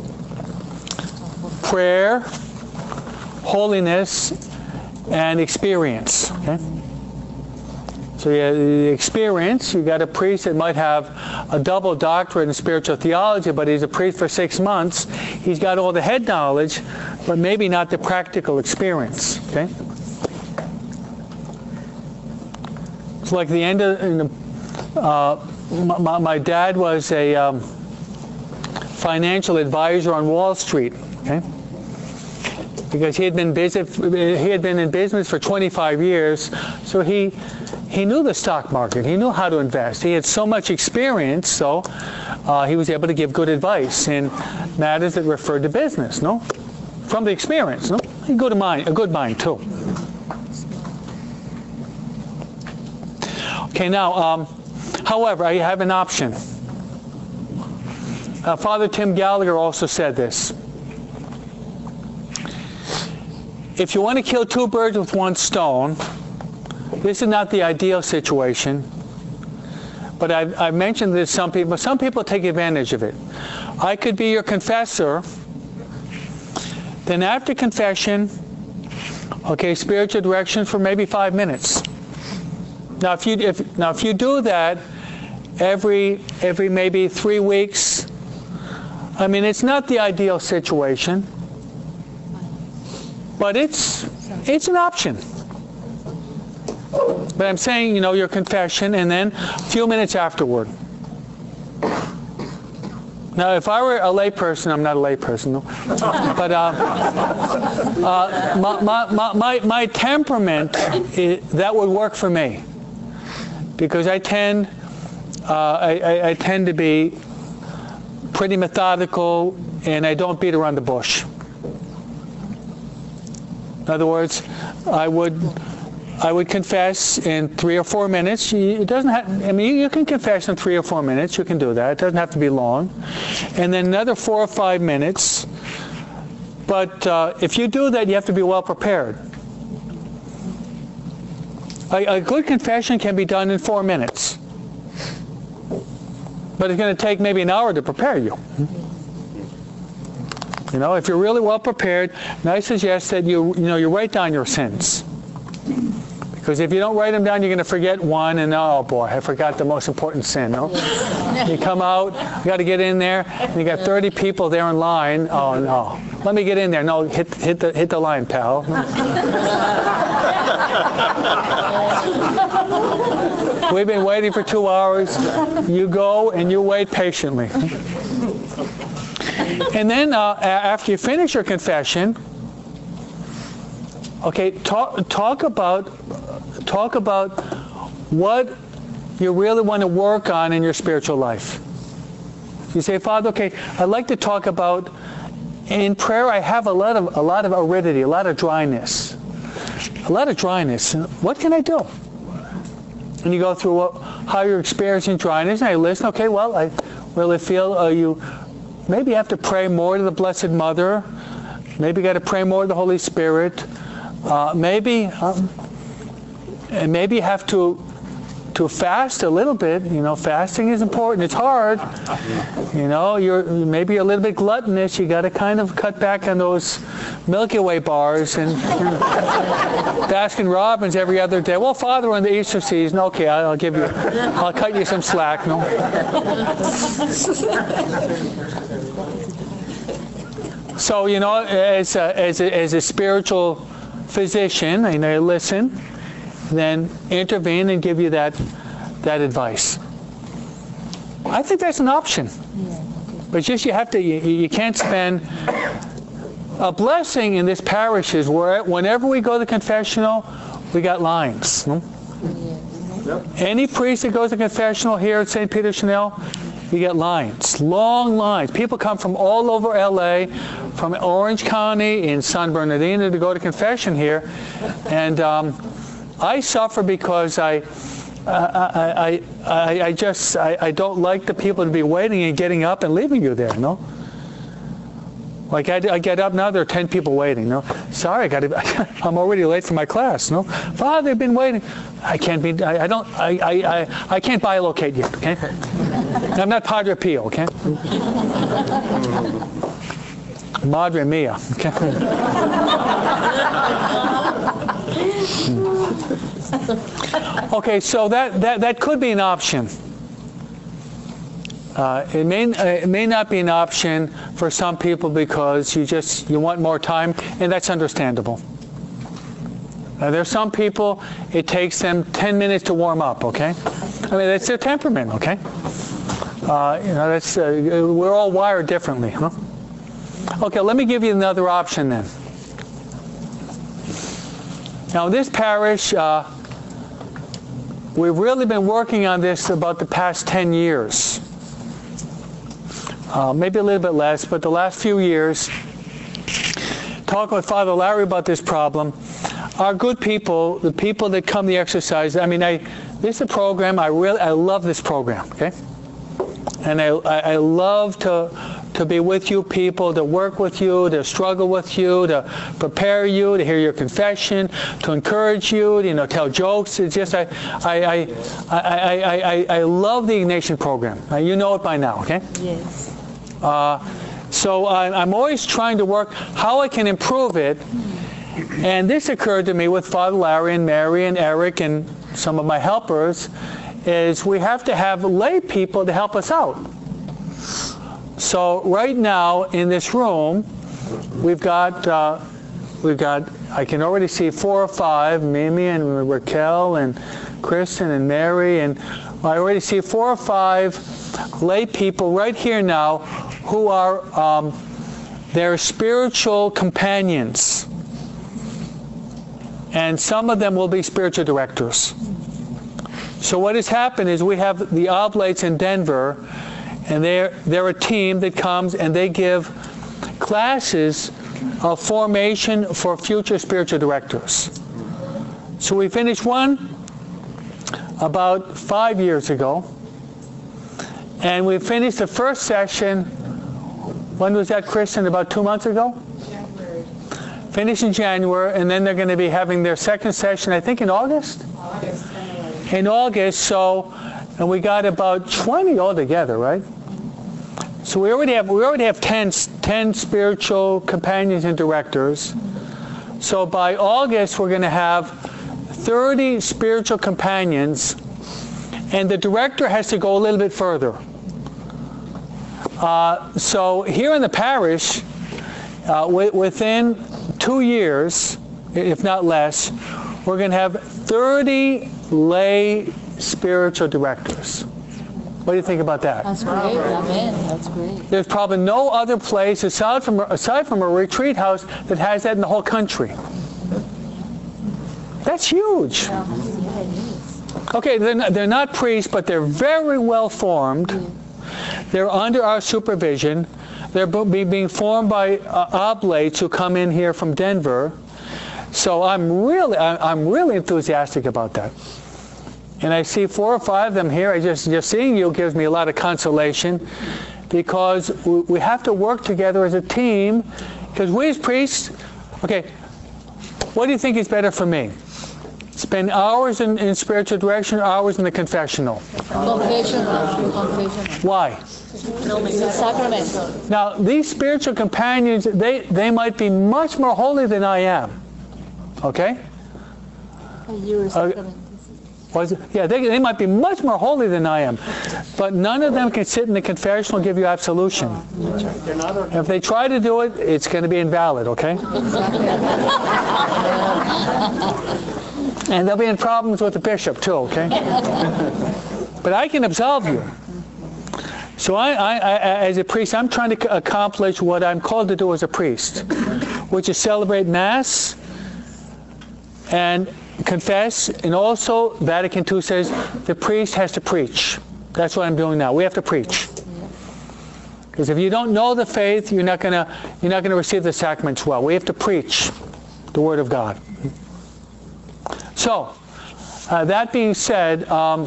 prayer, holiness, and experience. Okay? So the experience, you got a priest that might have a double doctorate in spiritual theology, but he's a priest for 6 months. He's got all the head knowledge, but maybe not the practical experience. Okay? It's like the end of my dad was a financial advisor on Wall Street. Okay? Because he had been in business for 25 years, so he knew the stock market. He knew how to invest. He had so much experience, so he was able to give good advice in matters that referred to business. No, from the experience. No, a good mind too. Okay, now, however, I have an option. Father Tim Gallagher also said this. If you want to kill 2 birds with 1 stone, this is not the ideal situation, but I've mentioned this to some people. Some people take advantage of it. I could be your confessor. Then after confession, okay, spiritual direction for maybe 5 minutes. Now, if you do that every maybe 3 weeks, I mean, it's not the ideal situation. But it's an option. But I'm saying, your confession, and then a few minutes afterward. Now, if I were a lay person, I'm not a lay person, no. But my temperament, that would work for me, because I tend to be pretty methodical, and I don't beat around the bush. In other words, I would confess in 3 or 4 minutes. It doesn't have. I mean, you can confess in 3 or 4 minutes. You can do that. It doesn't have to be long. And then another 4 or 5 minutes. But if you do that, you have to be well prepared. A good confession can be done in 4 minutes, but it's going to take maybe an hour to prepare you. If you're really well prepared, I suggest that you write down your sins. Because if you don't write them down, you're going to forget one, and oh boy, I forgot the most important sin. No? You come out, you got to get in there, and you got 30 people there in line. Oh no, let me get in there. No, hit the line, pal. We've been waiting for 2 hours. You go and you wait patiently. And then after you finish your confession, okay, talk about what you really want to work on in your spiritual life. You say, Father, okay, I'd like to talk about, in prayer I have a lot of aridity, a lot of dryness. What can I do? And you go through how you're experiencing dryness, and I listen. Okay, well, I really feel you maybe have to pray more to the Blessed Mother. Maybe you got to pray more to the Holy Spirit. Maybe you have to fast a little bit. You know, fasting is important. It's hard. You know, you're maybe a little bit gluttonous. You got to kind of cut back on those Milky Way bars and Baskin Robbins every other day. Well, Father, in the Easter season, okay, I'll cut you some slack. No. So, you know, as a spiritual physician, you know, listen, then intervene and give you that advice. I think that's an option. But just you can't spend. A blessing in this parish is where whenever we go to confessional, we got lines. No? Yep. Any priest that goes to confessional here at St. Peter Chanel, you get lines, long lines. People come from all over LA, from Orange County, in San Bernardino to go to confession here, and I suffer because I don't like the people to be waiting and getting up and leaving you there. No. Like I get up now, there are 10 people waiting. No, sorry, I'm already late for my class. No, Father, they've been waiting. I can't bilocate yet. Okay, I'm not Padre Pio. Okay, Madre Mia. Okay. Okay, so that could be an option. It may not be an option for some people because you want more time, and that's understandable. There's some people, it takes them 10 minutes to warm up, okay? I mean, that's their temperament, okay? You know, that's we're all wired differently, huh? Okay, let me give you another option then. Now, in this parish, we've really been working on this about the past 10 years. Maybe a little bit less, but the last few years, talking with Father Larry about this problem, our good people, the people that come to the exercise, I mean, this is a program, I love this program, okay? And I love to be with you people, to work with you, to struggle with you, to prepare you, to hear your confession, to encourage you, you know, tell jokes. It's just, I love the Ignatian program. You know it by now, okay? Yes. So I'm always trying to work how I can improve it. And this occurred to me with Father Larry and Mary and Eric and some of my helpers, is we have to have lay people to help us out. So right now in this room, we've got I can already see 4 or 5, Mimi and Raquel and Kristen and Mary, and I already see 4 or 5 lay people right here now who are their spiritual companions. And some of them will be spiritual directors. So what has happened is we have the Oblates in Denver, and they're a team that comes and they give classes of formation for future spiritual directors. So we finished one about 5 years ago, and we finished the first session. When was that, Kristen? About 2 months ago? January. Finished in January, and then they're going to be having their second session, I think, in August? August. In August, so, and we got about 20 altogether, right? So we already have 10 spiritual companions and directors. So by August, we're going to have 30 spiritual companions, and the director has to go a little bit further. So here in the parish, within 2 years, if not less, we're going to have 30 lay spiritual directors. What do you think about that? That's great. Amen. That's great. There's probably no other place aside from a retreat house that has that in the whole country. That's huge. Okay, they're not priests, but they're very well formed. They're under our supervision. They're being formed by oblates who come in here from Denver. So I'm really enthusiastic about that. And I see 4 or 5 of them here. Just seeing you gives me a lot of consolation, because we have to work together as a team. Because we as priests, okay, what do you think is better for me? Spend hours in spiritual direction, or hours in the confessional? Confessional. Why? Sacrament. Now, these spiritual companions, they might be much more holy than I am. Okay? Yeah, they might be much more holy than I am. But none of them can sit in the confessional and give you absolution. If they try to do it, it's going to be invalid, okay? And they'll be in problems with the bishop too, okay? But I can absolve you. So I, as a priest, I'm trying to accomplish what I'm called to do as a priest, which is celebrate Mass and confess, and also Vatican II says the priest has to preach. That's what I'm doing now. We have to preach. Because if you don't know the faith, you're not going to receive the sacraments well. We have to preach the Word of God. So, that being said,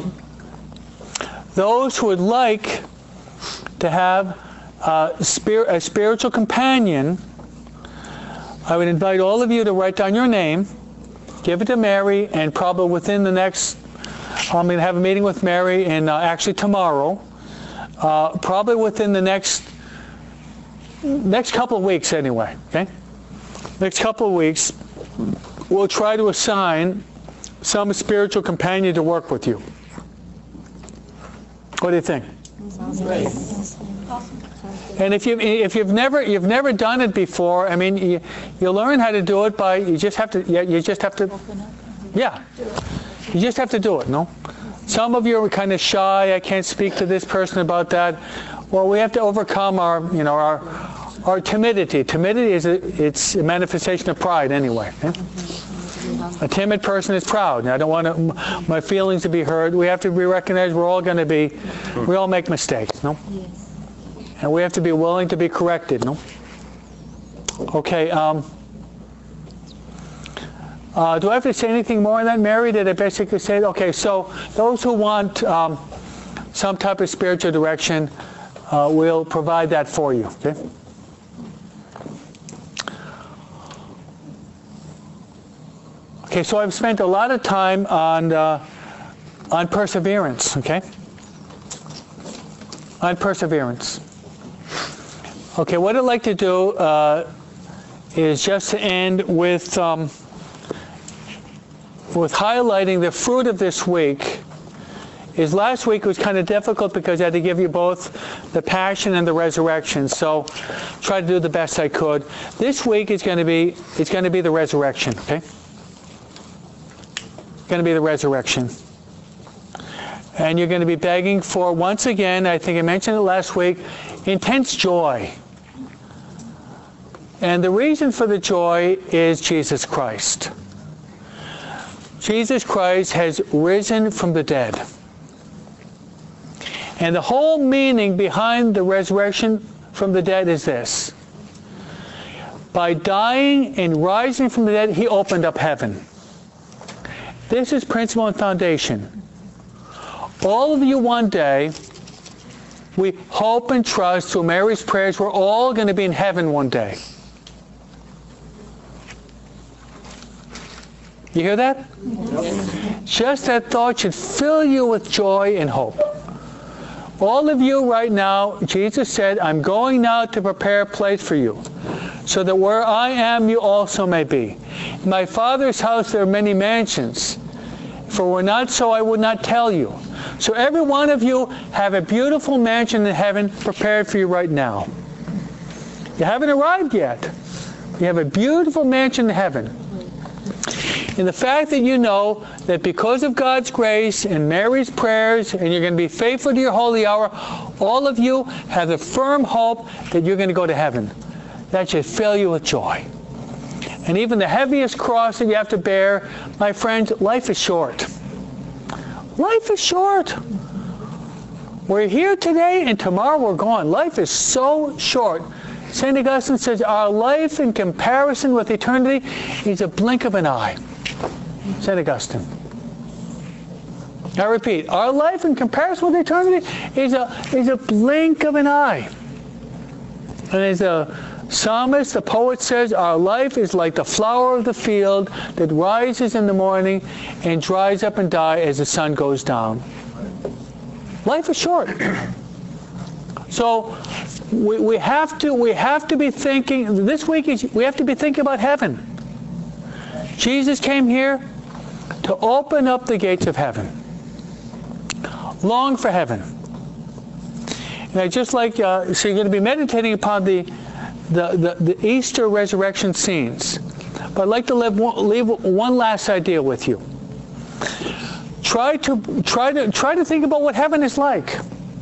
those who would like to have a spiritual companion, I would invite all of you to write down your name, give it to Mary, and probably within the next, I'm going to have a meeting with Mary, and actually tomorrow, probably within the next couple of weeks anyway, okay? Next couple of weeks, we'll try to assign some spiritual companion to work with you. What do you think? Sounds great. And if you've never done it before, I mean, you learn how to do it by you just have to do it. No, some of you are kind of shy. I can't speak to this person about that. Well, we have to overcome our timidity. Timidity it's a manifestation of pride anyway. Okay? A timid person is proud. I don't want my feelings to be hurt. We have to be recognized. We all make mistakes. No. Yes. And we have to be willing to be corrected, no? Okay, do I have to say anything more on that, Mary? Did I basically say it? Okay, so those who want some type of spiritual direction, we'll provide that for you, okay? Okay, so I've spent a lot of time on perseverance, okay? On perseverance. Okay, what I'd like to do is just to end with highlighting the fruit of this week. Last week was kind of difficult because I had to give you both the Passion and the Resurrection. So try to do the best I could. This week it's going to be the Resurrection. Okay, it's going to be the Resurrection. And you're going to be begging for, once again, I think I mentioned it last week, intense joy. And the reason for the joy is Jesus Christ. Jesus Christ has risen from the dead. And the whole meaning behind the resurrection from the dead is this. By dying and rising from the dead, he opened up heaven. This is principle and foundation. All of you one day, we hope and trust through Mary's prayers, we're all going to be in heaven one day. You hear that? Yes. Just that thought should fill you with joy and hope. All of you right now, Jesus said, I'm going now to prepare a place for you, so that where I am, you also may be. In my Father's house there are many mansions. If it were not so, I would not tell you. So every one of you have a beautiful mansion in heaven prepared for you right now. You haven't arrived yet. You have a beautiful mansion in heaven. in the fact that you know that because of God's grace and Mary's prayers, and you're going to be faithful to your holy hour, all of you have a firm hope that you're going to go to heaven. That should fill you with joy. And even the heaviest cross that you have to bear, my friends, life is short. Life is short. We're here today and tomorrow we're gone. Life is so short. St. Augustine says our life in comparison with eternity is a blink of an eye. St. Augustine. I repeat, our life in comparison with eternity is a blink of an eye. And as the psalmist, the poet says, our life is like the flower of the field that rises in the morning and dries up and dies as the sun goes down. Life is short. So we have to be thinking, this week we have to be thinking about heaven. Jesus came here to open up the gates of heaven. Long for heaven. And I just like, so you're going to be meditating upon the Easter resurrection scenes. But I'd like to leave one last idea with you. Try to think about what heaven is like.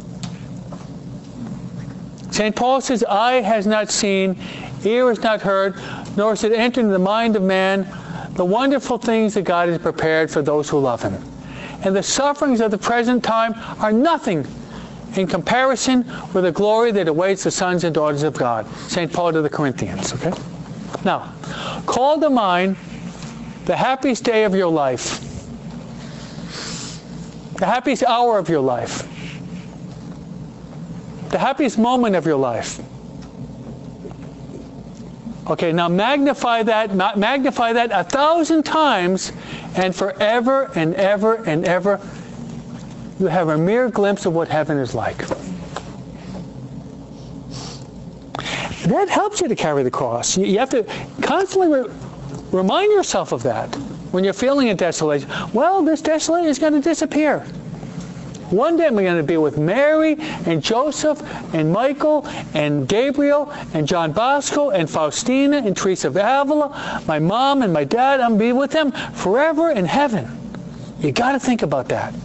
St. Paul says, eye has not seen, ear has not heard, nor has it entered into the mind of man the wonderful things that God has prepared for those who love him. And the sufferings of the present time are nothing in comparison with the glory that awaits the sons and daughters of God. St. Paul to the Corinthians, okay? Now, call to mind the happiest day of your life, the happiest hour of your life, the happiest moment of your life. Okay, now magnify that 1,000 times, and forever and ever and ever, you have a mere glimpse of what heaven is like. That helps you to carry the cross. You have to constantly remind yourself of that when you're feeling a desolation. Well, this desolation is going to disappear. One day I'm going to be with Mary and Joseph and Michael and Gabriel and John Bosco and Faustina and Teresa of Avila, my mom and my dad. I'm going to be with them forever in heaven. You got to think about that.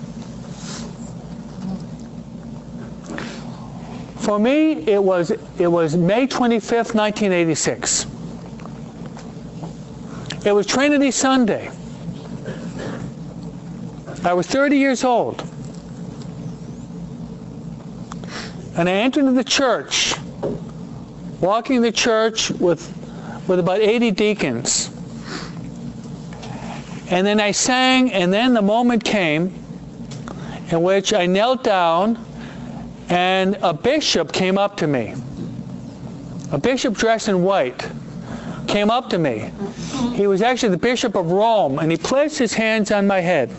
For me, it was May 25th, 1986. It was Trinity Sunday. I was 30 years old. And I entered into the church, walking the church with about 80 deacons. And then I sang, and then the moment came in which I knelt down, and a bishop came up to me. A bishop dressed in white came up to me. He was actually the Bishop of Rome, and he placed his hands on my head.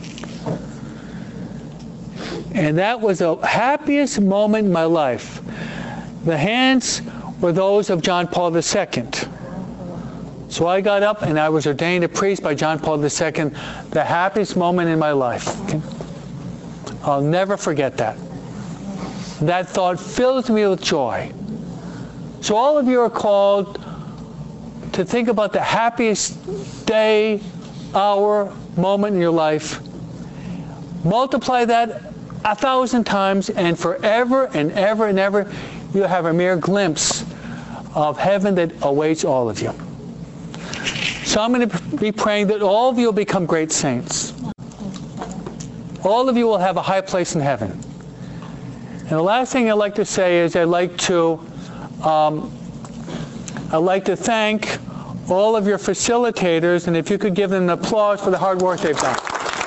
And that was the happiest moment in my life. The hands were those of John Paul II. So I got up and I was ordained a priest by John Paul II, the happiest moment in my life. Okay? I'll never forget that. That thought fills me with joy. So all of you are called to think about the happiest day, hour, moment in your life. Multiply that 1,000 times, and forever and ever and ever, you have a mere glimpse of heaven that awaits all of you. So I'm going to be praying that all of you will become great saints. All of you will have a high place in heaven. And the last thing I'd like to say is I'd like to thank all of your facilitators, and if you could give them an applause for the hard work they've done.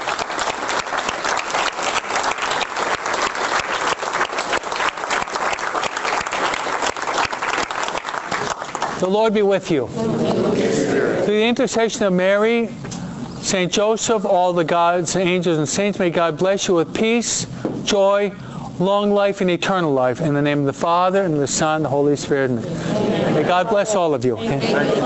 The Lord be with you. Through the intercession of Mary, St. Joseph, all the gods, angels, and saints, may God bless you with peace, joy, long life, and eternal life. In the name of the Father, and the Son, and the Holy Spirit. May God bless all of you. Okay?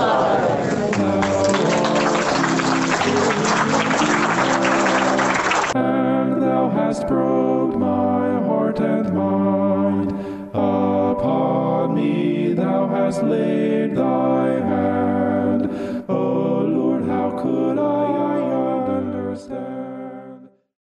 And thou hast broke my heart and mind. Upon me thou hast laid thy hand. Oh Lord, how could I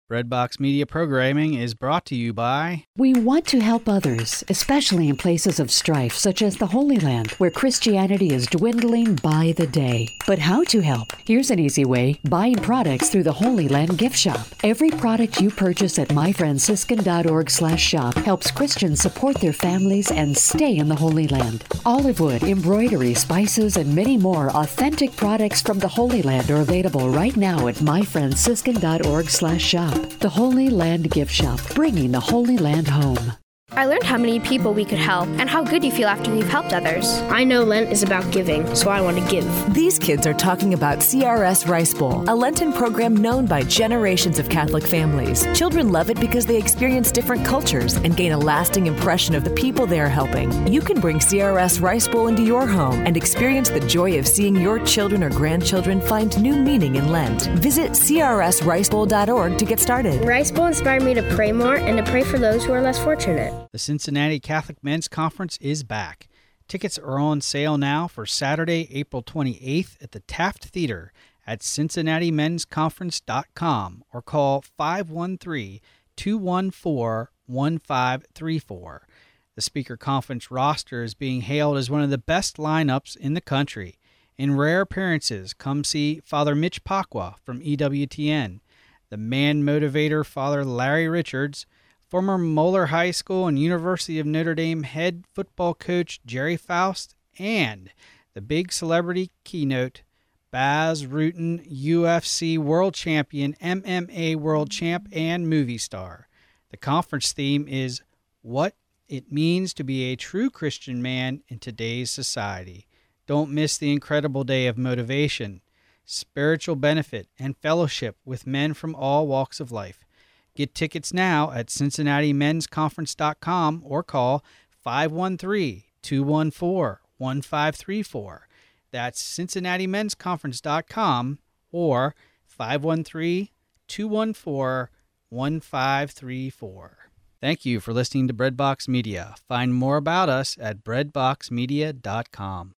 Breadbox Media programming is brought to you by... We want to help others, especially in places of strife such as the Holy Land, where Christianity is dwindling by the day. But how to help? Here's an easy way: buying products through the Holy Land gift shop. Every product you purchase at myfranciscan.org/shop helps Christians support their families and stay in the Holy Land. Olive wood, embroidery, spices, and many more authentic products from the Holy Land are available right now at myfranciscan.org/shop. The Holy Land Gift Shop, bringing the Holy Land home. I learned how many people we could help and how good you feel after you've helped others. I know Lent is about giving, so I want to give. These kids are talking about CRS Rice Bowl, a Lenten program known by generations of Catholic families. Children love it because they experience different cultures and gain a lasting impression of the people they are helping. You can bring CRS Rice Bowl into your home and experience the joy of seeing your children or grandchildren find new meaning in Lent. Visit crsricebowl.org to get started. Rice Bowl inspired me to pray more and to pray for those who are less fortunate. The Cincinnati Catholic Men's Conference is back. Tickets are on sale now for Saturday, April 28th at the Taft Theater at CincinnatiMen'sConference.com or call 513-214-1534. The speaker conference roster is being hailed as one of the best lineups in the country. In rare appearances, come see Father Mitch Pacwa from EWTN, the man motivator Father Larry Richards, former Moeller High School and University of Notre Dame head football coach Jerry Faust, and the big celebrity keynote, Baz Rutten, UFC world champion, MMA world champ, and movie star. The conference theme is What It Means to Be a True Christian Man in Today's Society. Don't miss the incredible day of motivation, spiritual benefit, and fellowship with men from all walks of life. Get tickets now at CincinnatiMen'sConference.com or call 513-214-1534. That's CincinnatiMen'sConference.com or 513-214-1534. Thank you for listening to Breadbox Media. Find more about us at breadboxmedia.com.